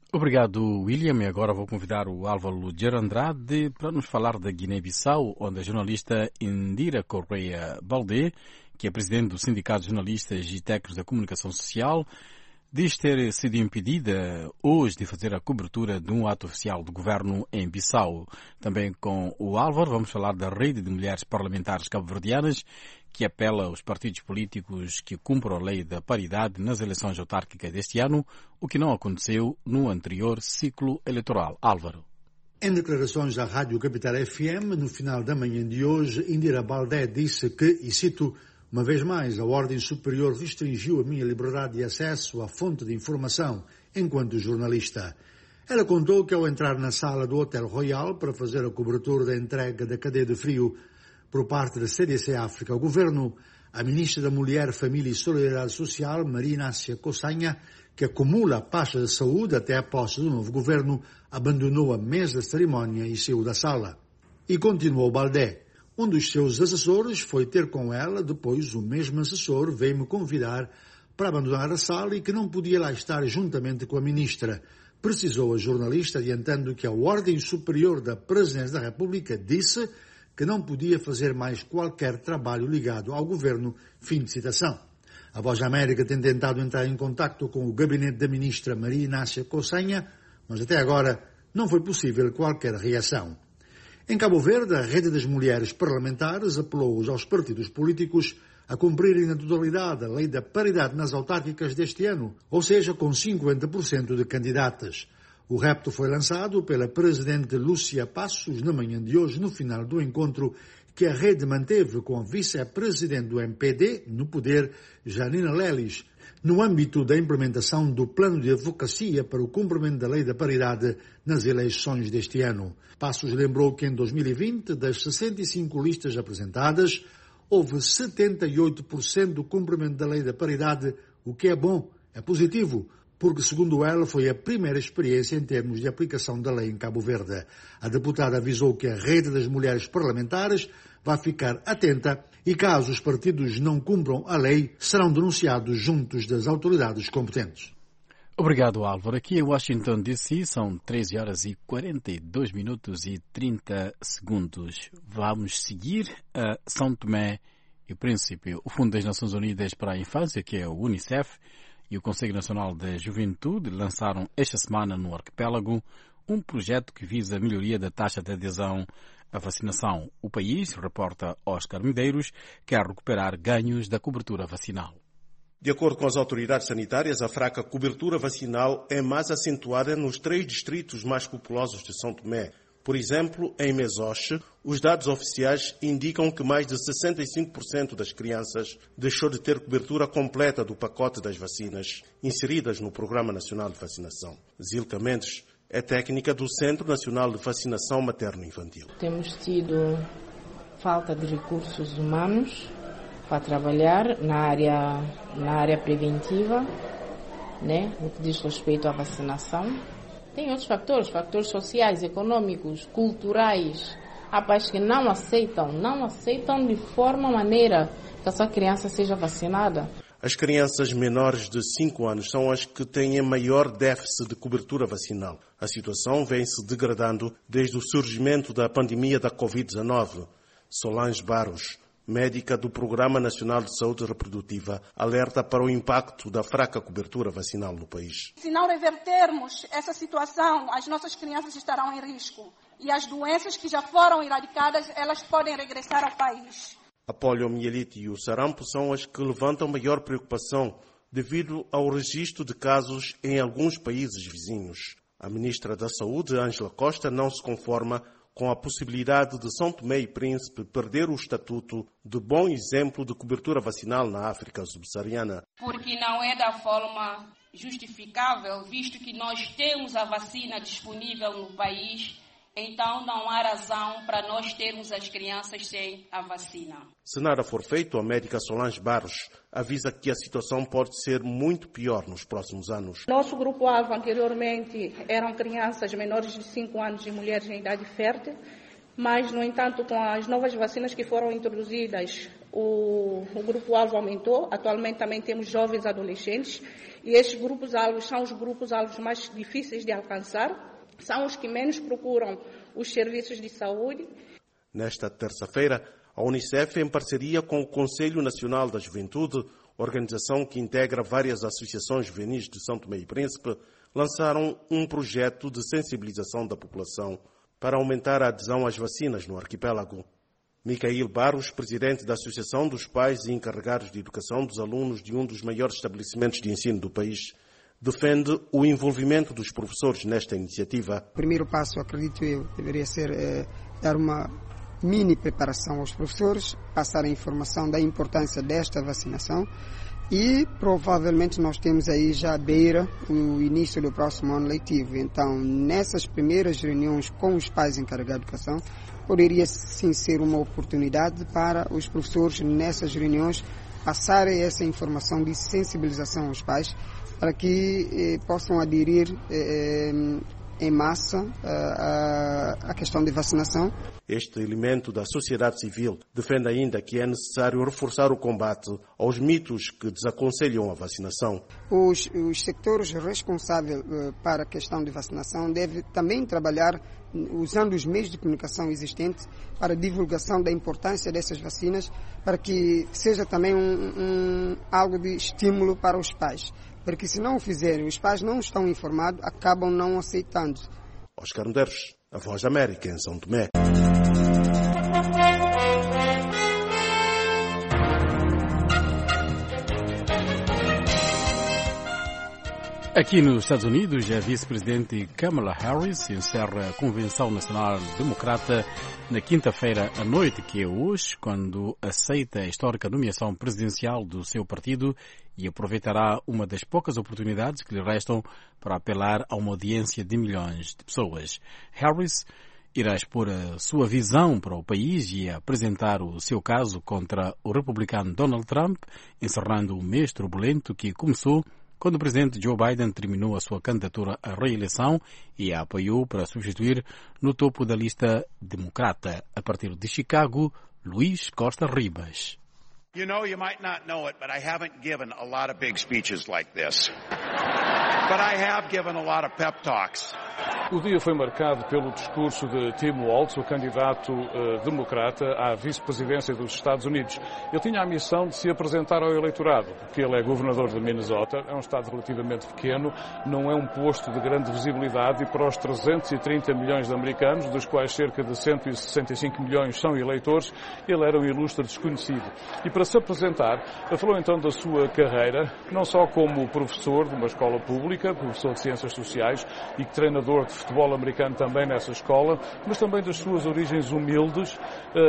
Obrigado, William. E agora vou convidar o Álvaro Andrade para nos falar da Guiné-Bissau, onde a jornalista Indira Correia Baldé, que é presidente do Sindicato de Jornalistas e Técnicos da Comunicação Social, diz ter sido impedida hoje de fazer a cobertura de um ato oficial do governo em Bissau. Também com o Álvaro vamos falar da rede de mulheres parlamentares cabo-verdianas, que apela aos partidos políticos que cumpram a lei da paridade nas eleições autárquicas deste ano, o que não aconteceu no anterior ciclo eleitoral. Álvaro. Em declarações à Rádio Capital FM, no final da manhã de hoje, Indira Baldé disse que, e cito, uma vez mais, a Ordem Superior restringiu a minha liberdade de acesso à fonte de informação enquanto jornalista. Ela contou que ao entrar na sala do Hotel Royal para fazer a cobertura da entrega da cadeia de frio por parte da CDC África ao governo, a ministra da Mulher, Família e Solidariedade Social, Maria Inácia Coçanha, que acumula a pasta de saúde até a posse do novo governo, abandonou a mesa de cerimónia e saiu da sala. E continuou Baldé. Um dos seus assessores foi ter com ela, depois o mesmo assessor veio-me convidar para abandonar a sala e que não podia lá estar juntamente com a ministra. Precisou a jornalista, adiantando que a Ordem Superior da Presidência da República disse que não podia fazer mais qualquer trabalho ligado ao governo. Fim de citação. A Voz da América tem tentado entrar em contacto com o gabinete da ministra Maria Inácia Coçanha, mas até agora não foi possível qualquer reação. Em Cabo Verde, a Rede das Mulheres Parlamentares apelou aos partidos políticos a cumprirem na totalidade a lei da paridade nas autárquicas deste ano, ou seja, com 50% de candidatas. O repto foi lançado pela presidente Lúcia Passos na manhã de hoje, no final do encontro que a rede manteve com a vice-presidente do MPD, no poder, Janina Lelis, no âmbito da implementação do plano de advocacia para o cumprimento da lei da paridade nas eleições deste ano. Passos lembrou que em 2020, das 65 listas apresentadas, houve 78% do cumprimento da lei da paridade, o que é bom, é positivo, porque, segundo ela, foi a primeira experiência em termos de aplicação da lei em Cabo Verde. A deputada avisou que a Rede das Mulheres Parlamentares vai ficar atenta e, caso os partidos não cumpram a lei, serão denunciados juntos das autoridades competentes. Obrigado, Álvaro. Aqui em Washington, D.C., são 13 horas e 42 minutos e 30 segundos. Vamos seguir a São Tomé e Príncipe. O Fundo das Nações Unidas para a Infância, que é o UNICEF, e o Conselho Nacional da Juventude lançaram esta semana no arquipélago um projeto que visa a melhoria da taxa de adesão à vacinação. O país, reporta Oscar Medeiros, quer recuperar ganhos da cobertura vacinal. De acordo com as autoridades sanitárias, a fraca cobertura vacinal é mais acentuada nos 3 distritos mais populosos de São Tomé. Por exemplo, em Mesoche, os dados oficiais indicam que mais de 65% das crianças deixou de ter cobertura completa do pacote das vacinas inseridas no Programa Nacional de Vacinação. Zilka Mendes é técnica do Centro Nacional de Vacinação Materno-Infantil. Temos tido falta de recursos humanos para trabalhar na área preventiva, né, no que diz respeito à vacinação. Tem outros fatores sociais, econômicos, culturais. Há pais que não aceitam de forma maneira que a sua criança seja vacinada. As crianças menores de 5 anos são as que têm maior déficit de cobertura vacinal. A situação vem se degradando desde o surgimento da pandemia da Covid-19. Solange Barros, médica do Programa Nacional de Saúde Reprodutiva, alerta para o impacto da fraca cobertura vacinal no país. Se não revertermos essa situação, as nossas crianças estarão em risco. E as doenças que já foram erradicadas, elas podem regressar ao país. A poliomielite e o sarampo são as que levantam maior preocupação devido ao registro de casos em alguns países vizinhos. A ministra da Saúde, Ângela Costa, não se conforma com a possibilidade de São Tomé e Príncipe perder o estatuto de bom exemplo de cobertura vacinal na África subsaariana. Porque não é da forma justificável, visto que nós temos a vacina disponível no país, então não há razão para nós termos as crianças sem a vacina. Se nada for feito, a médica Solange Barros avisa que a situação pode ser muito pior nos próximos anos. Nosso grupo-alvo anteriormente eram crianças menores de 5 anos e mulheres em idade fértil, mas, no entanto, com as novas vacinas que foram introduzidas, o grupo-alvo aumentou. Atualmente também temos jovens adolescentes E estes grupos-alvos são os grupos-alvos mais difíceis de alcançar, são os que menos procuram os serviços de saúde. Nesta terça-feira, a Unicef, em parceria com o Conselho Nacional da Juventude, organização que integra várias associações juvenis de São Tomé e Príncipe, lançaram um projeto de sensibilização da população para aumentar a adesão às vacinas no arquipélago. Micael Barros, presidente da Associação dos Pais e Encarregados de Educação dos Alunos de um dos maiores estabelecimentos de ensino do país, defende o envolvimento dos professores nesta iniciativa. O primeiro passo, acredito eu, deveria ser dar uma mini preparação aos professores, passar a informação da importância desta vacinação e provavelmente nós temos aí já à beira o início do próximo ano letivo. Então, nessas primeiras reuniões com os pais encarregados de educação, poderia sim ser uma oportunidade para os professores nessas reuniões passarem essa informação de sensibilização aos pais para que possam aderir em massa a questão de vacinação. Este elemento da sociedade civil defende ainda que é necessário reforçar o combate aos mitos que desaconselham a vacinação. Os sectores responsáveis para a questão de vacinação devem também trabalhar usando os meios de comunicação existentes para a divulgação da importância dessas vacinas, para que seja também algo de estímulo para os pais. Porque se não o fizerem, os pais não estão informados, acabam não aceitando. Oscar Medeiros, a Voz da América, em São Tomé. Aqui nos Estados Unidos, a vice-presidente Kamala Harris encerra a Convenção Nacional Democrata na quinta-feira à noite, que é hoje, quando aceita a histórica nomeação presidencial do seu partido e aproveitará uma das poucas oportunidades que lhe restam para apelar a uma audiência de milhões de pessoas. Harris irá expor a sua visão para o país e apresentar o seu caso contra o republicano Donald Trump, encerrando o mês turbulento que começou quando o presidente Joe Biden terminou a sua candidatura à reeleição e a apoiou para substituir no topo da lista democrata. A partir de Chicago, Luís Costa Ribas. You know, you might not know it, but I haven't given a lot of big speeches like this. But I have given a lot of pep talks. O dia foi marcado pelo discurso de Tim Walz, o candidato democrata à vice-presidência dos Estados Unidos. Ele tinha a missão de se apresentar ao eleitorado, porque ele é governador de Minnesota, é um estado relativamente pequeno, não é um posto de grande visibilidade e para os 330 milhões de americanos, dos quais cerca de 165 milhões são eleitores, ele era um ilustre desconhecido. E para se apresentar, falou então da sua carreira, não só como professor de uma escola pública, professor de ciências sociais e treinador de futebol americano também nessa escola, mas também das suas origens humildes,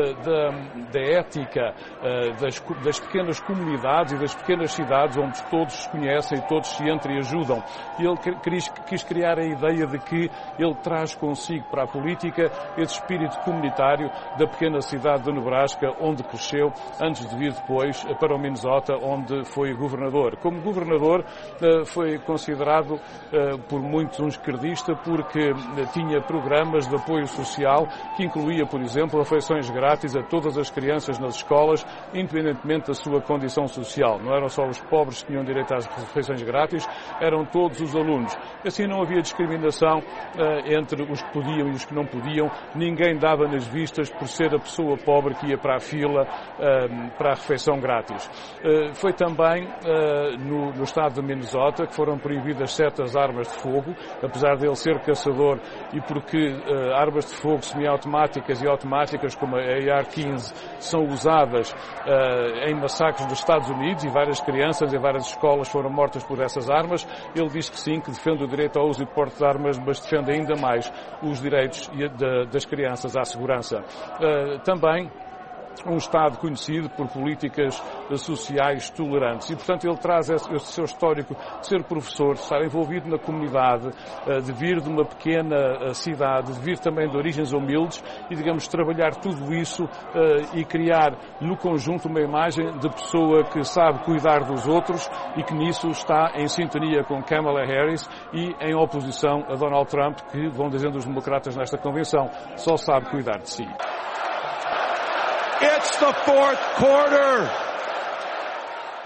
da ética das pequenas comunidades e das pequenas cidades onde todos se conhecem e todos se entram e ajudam. E ele quis criar a ideia de que ele traz consigo para a política esse espírito comunitário da pequena cidade de Nebraska, onde cresceu, antes de vir depois para o Minnesota, onde foi governador. Como governador, foi considerado por muitos um esquerdista, porque tinha programas de apoio social que incluía, por exemplo, refeições grátis a todas as crianças nas escolas, independentemente da sua condição social. Não eram só os pobres que tinham direito às refeições grátis, eram todos os alunos. Assim não havia discriminação entre os que podiam e os que não podiam. Ninguém dava nas vistas por ser a pessoa pobre que ia para a fila para a refeição grátis. Foi também no estado de Minnesota que foram proibidas certas armas de fogo, apesar de ele ser caçador e porque armas de fogo semiautomáticas e automáticas como a AR-15 são usadas em massacres dos Estados Unidos e várias crianças em várias escolas foram mortas por essas armas. Ele diz que sim, que defende o direito ao uso e porte de armas, mas defende ainda mais os direitos das crianças à segurança. Também um Estado conhecido por políticas sociais tolerantes e, portanto, ele traz esse seu histórico de ser professor, de estar envolvido na comunidade, de vir de uma pequena cidade, de vir também de origens humildes e, digamos, trabalhar tudo isso e criar no conjunto uma imagem de pessoa que sabe cuidar dos outros e que nisso está em sintonia com Kamala Harris e em oposição a Donald Trump, que, vão dizendo os democratas nesta convenção, só sabe cuidar de si. It's the fourth quarter.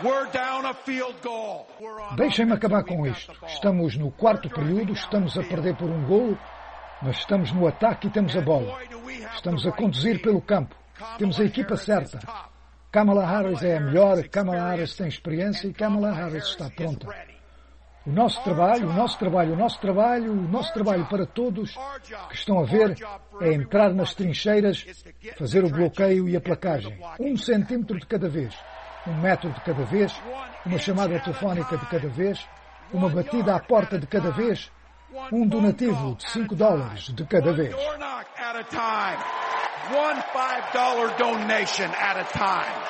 Deixem-me acabar com isto. Estamos no quarto período, estamos a perder por um golo, mas estamos no ataque e temos a bola. Estamos a conduzir pelo campo. Temos a equipa certa. Kamala Harris é a melhor, Kamala Harris tem experiência e Kamala Harris está pronta. O nosso trabalho para todos que estão a ver é entrar nas trincheiras, fazer o bloqueio e a placagem. 1 centímetro de cada vez, 1 metro de cada vez, uma chamada telefónica de cada vez, uma batida à porta de cada vez, um donativo de $5 de cada vez. One $5 donation at a time.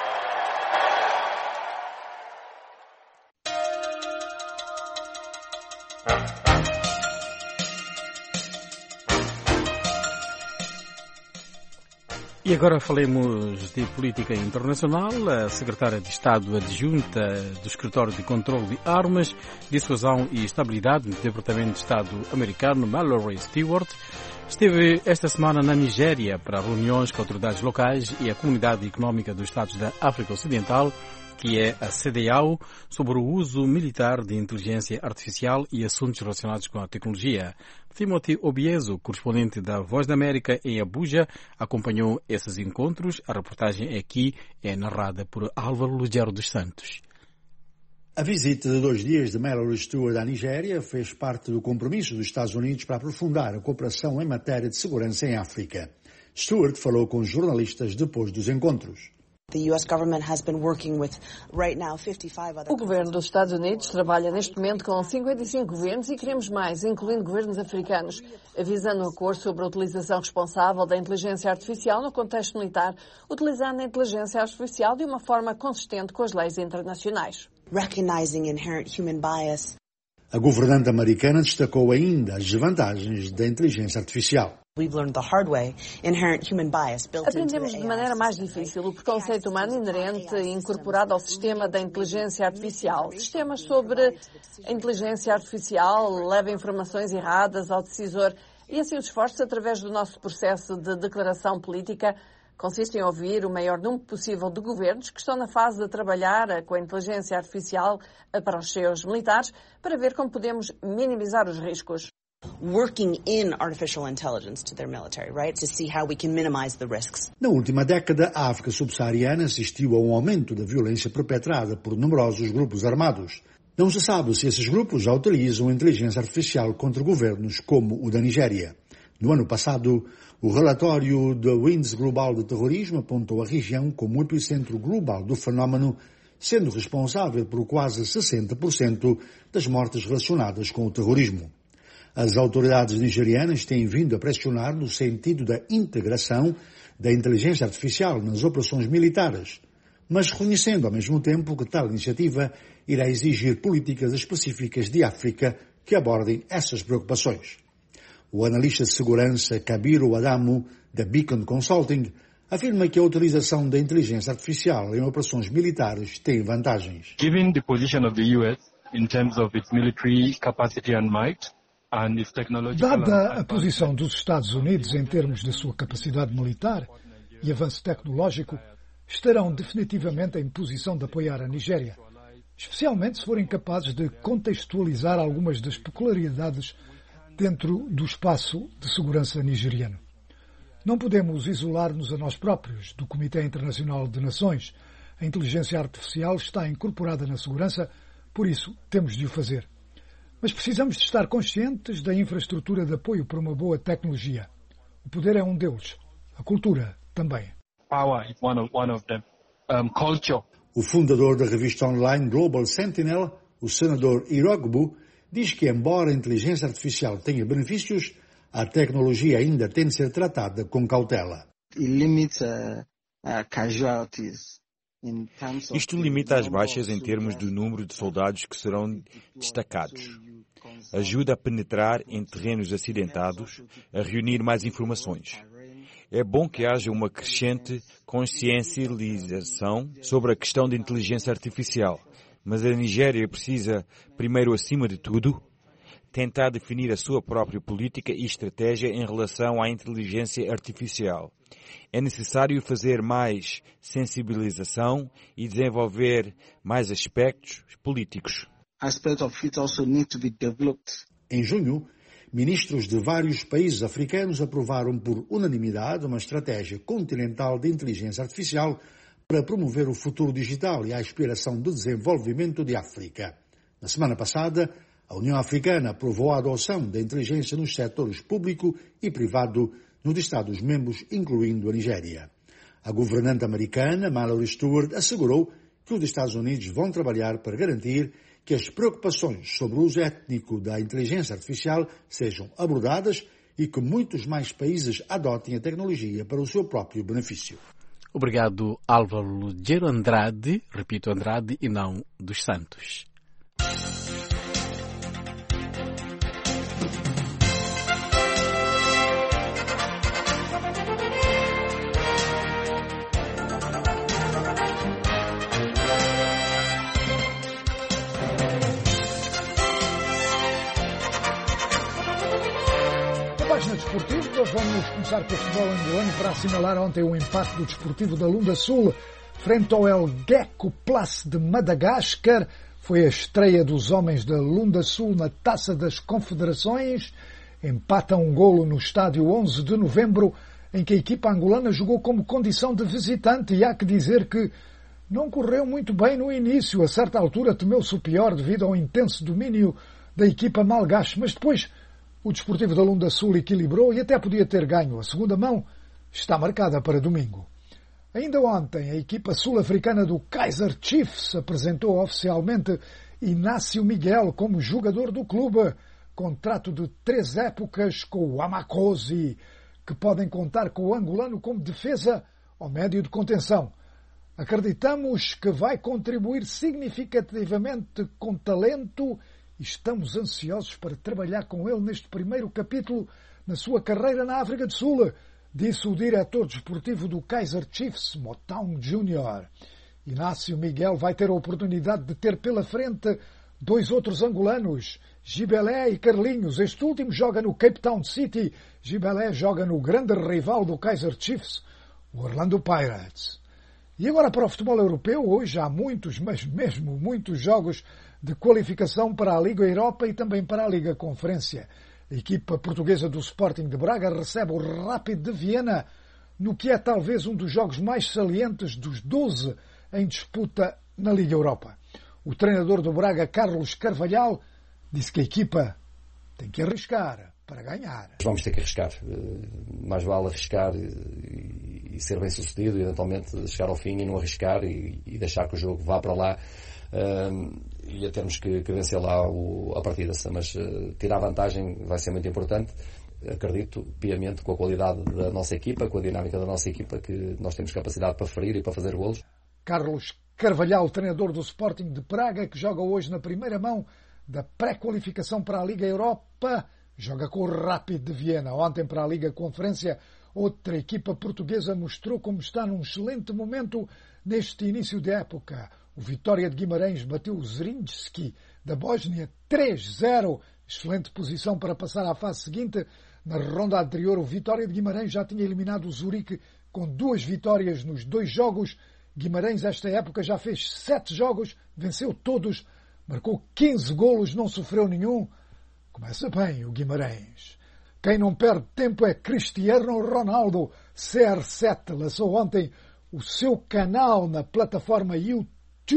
E agora falemos de política internacional. A secretária de Estado adjunta do Escritório de Controlo de Armas, Dissuasão e Estabilidade do Departamento de Estado americano, Mallory Stewart, esteve esta semana na Nigéria para reuniões com autoridades locais e a Comunidade Económica dos Estados da África Ocidental, que é a CEDEAO, sobre o uso militar de inteligência artificial e assuntos relacionados com a tecnologia. Timothy Obiezo, correspondente da Voz da América em Abuja, acompanhou esses encontros. A reportagem aqui é narrada por Álvaro Lugero dos Santos. A visita de 2 dias de Mallory Stewart à Nigéria fez parte do compromisso dos Estados Unidos para aprofundar a cooperação em matéria de segurança em África. Stewart falou com jornalistas depois dos encontros. O governo dos Estados Unidos trabalha neste momento com 55 governos e queremos mais, incluindo governos africanos, visando um acordo sobre a utilização responsável da inteligência artificial no contexto militar, utilizando a inteligência artificial de uma forma consistente com as leis internacionais. A governante americana destacou ainda as desvantagens da inteligência artificial. Aprendemos de maneira mais difícil o preconceito humano inerente incorporado ao sistema da inteligência artificial. Sistemas sobre a inteligência artificial levam informações erradas ao decisor e assim os esforços através do nosso processo de declaração política consistem em ouvir o maior número possível de governos que estão na fase de trabalhar com a inteligência artificial para os seus militares para ver como podemos minimizar os riscos. Na última década, a África subsaariana assistiu a um aumento da violência perpetrada por numerosos grupos armados. Não se sabe se esses grupos já utilizam a inteligência artificial contra governos como o da Nigéria. No ano passado, o relatório do Índice Global de Terrorismo apontou a região como o epicentro global do fenómeno, sendo responsável por quase 60% das mortes relacionadas com o terrorismo. As autoridades nigerianas têm vindo a pressionar no sentido da integração da inteligência artificial nas operações militares, mas reconhecendo ao mesmo tempo que tal iniciativa irá exigir políticas específicas de África que abordem essas preocupações. O analista de segurança Kabiru Adamu, da Beacon Consulting, afirma que a utilização da inteligência artificial em operações militares tem vantagens. Given the position of the US in terms of its military capacity and might, dada a posição dos Estados Unidos em termos da sua capacidade militar e avanço tecnológico, estarão definitivamente em posição de apoiar a Nigéria, especialmente se forem capazes de contextualizar algumas das peculiaridades dentro do espaço de segurança nigeriano. Não podemos isolar-nos a nós próprios do Comitê Internacional de Nações. A inteligência artificial está incorporada na segurança, por isso temos de o fazer. Mas precisamos de estar conscientes da infraestrutura de apoio para uma boa tecnologia. O poder é um deles. A cultura também. Power is one of them. Culture. O fundador da revista online Global Sentinel, o senador Irogbu, diz que, embora a inteligência artificial tenha benefícios, a tecnologia ainda tem de ser tratada com cautela. Isto limita as baixas em termos do número de soldados que serão destacados. Ajuda a penetrar em terrenos acidentados, a reunir mais informações. É bom que haja uma crescente consciencialização sobre a questão da inteligência artificial. Mas a Nigéria precisa, primeiro acima de tudo, tentar definir a sua própria política e estratégia em relação à inteligência artificial. É necessário fazer mais sensibilização e desenvolver mais aspectos políticos. Em junho, ministros de vários países africanos aprovaram por unanimidade uma estratégia continental de inteligência artificial para promover o futuro digital e a aspiração de desenvolvimento de África. Na semana passada, a União Africana aprovou a adoção da inteligência nos setores público e privado nos Estados-membros, incluindo a Nigéria. A governante americana, Mallory Stewart, assegurou que os Estados Unidos vão trabalhar para garantir que as preocupações sobre o uso étnico da inteligência artificial sejam abordadas e que muitos mais países adotem a tecnologia para o seu próprio benefício. Obrigado, Álvaro Lugero Andrade, repito, Andrade e não dos Santos. Desportiva, vamos começar com o futebol angolano para assinalar ontem o empate do Desportivo da Lunda Sul frente ao El Gecko Plus de Madagascar. Foi a estreia dos homens da Lunda Sul na Taça das Confederações. Empata um golo no estádio 11 de novembro, em que a equipa angolana jogou como condição de visitante, e há que dizer que não correu muito bem no início. A certa altura temeu-se o pior devido ao intenso domínio da equipa malgache, mas depois o Desportivo da Lunda Sul equilibrou e até podia ter ganho. A segunda mão está marcada para domingo. Ainda ontem, a equipa sul-africana do Kaizer Chiefs apresentou oficialmente Inácio Miguel como jogador do clube. Contrato de 3 épocas com o Amakosi, que podem contar com o angolano como defesa ou médio de contenção. Acreditamos que vai contribuir significativamente com talento. Estamos ansiosos para trabalhar com ele neste primeiro capítulo na sua carreira na África do Sul, disse o diretor desportivo do Kaizer Chiefs, Motown Jr. Inácio Miguel vai ter a oportunidade de ter pela frente 2 outros angolanos, Gibelé e Carlinhos. Este último joga no Cape Town City, Gibelé joga no grande rival do Kaizer Chiefs, o Orlando Pirates. E agora para o futebol europeu, hoje há muitos, mas mesmo muitos jogos de qualificação para a Liga Europa e também para a Liga Conferência. A equipa portuguesa do Sporting de Braga recebe o Rapid de Viena, no que é talvez um dos jogos mais salientes dos 12 em disputa na Liga Europa. O treinador do Braga, Carlos Carvalhal, disse que a equipa tem que arriscar para ganhar. Vamos ter que arriscar. Mais vale arriscar e ser bem sucedido, e eventualmente chegar ao fim e não arriscar e deixar que o jogo vá para lá. E a termos que vencer lá a partida. Mas tirar vantagem vai ser muito importante. Acredito piamente com a qualidade da nossa equipa, com a dinâmica da nossa equipa, que nós temos capacidade para ferir e para fazer golos. Carlos Carvalhal, treinador do Sporting de Praga, que joga hoje na primeira mão da pré-qualificação para a Liga Europa, joga com o Rapid de Viena. Ontem, para a Liga Conferência, outra equipa portuguesa mostrou como está num excelente momento neste início de época. O Vitória de Guimarães bateu o Zrinjski da Bósnia 3-0. Excelente posição para passar à fase seguinte. Na ronda anterior, o Vitória de Guimarães já tinha eliminado o Zurique com 2 vitórias nos 2 jogos. Guimarães, esta época, já fez 7 jogos, venceu todos, marcou 15 golos, não sofreu nenhum. Começa bem o Guimarães. Quem não perde tempo é Cristiano Ronaldo. CR7 lançou ontem o seu canal na plataforma YouTube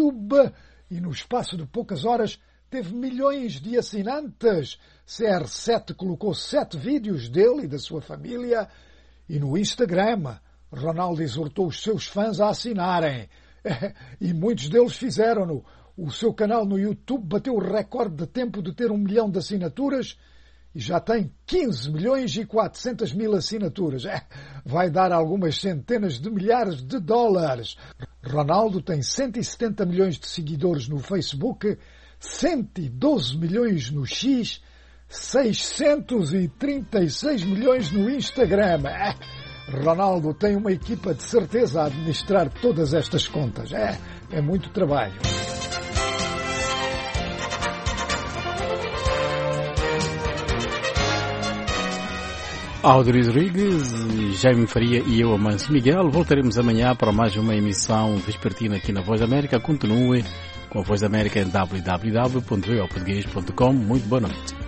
e no espaço de poucas horas teve milhões de assinantes. CR7 colocou 7 vídeos dele e da sua família, e no Instagram Ronaldo exortou os seus fãs a assinarem. E muitos deles fizeram-no. O seu canal no YouTube bateu o recorde de tempo de ter 1 milhão de assinaturas e já tem 15 milhões e 400 mil assinaturas. Vai dar algumas centenas de milhares de dólares. Ronaldo tem 170 milhões de seguidores no Facebook, 112 milhões no X, 636 milhões no Instagram. Ronaldo tem uma equipa de certeza a administrar todas estas contas. É muito trabalho. Audrey Rodrigues, Jaime Faria e eu, Amancio Miguel. Voltaremos amanhã para mais uma emissão vespertina aqui na Voz da América. Continue com a Voz da América em www.voportugues.com. Muito boa noite.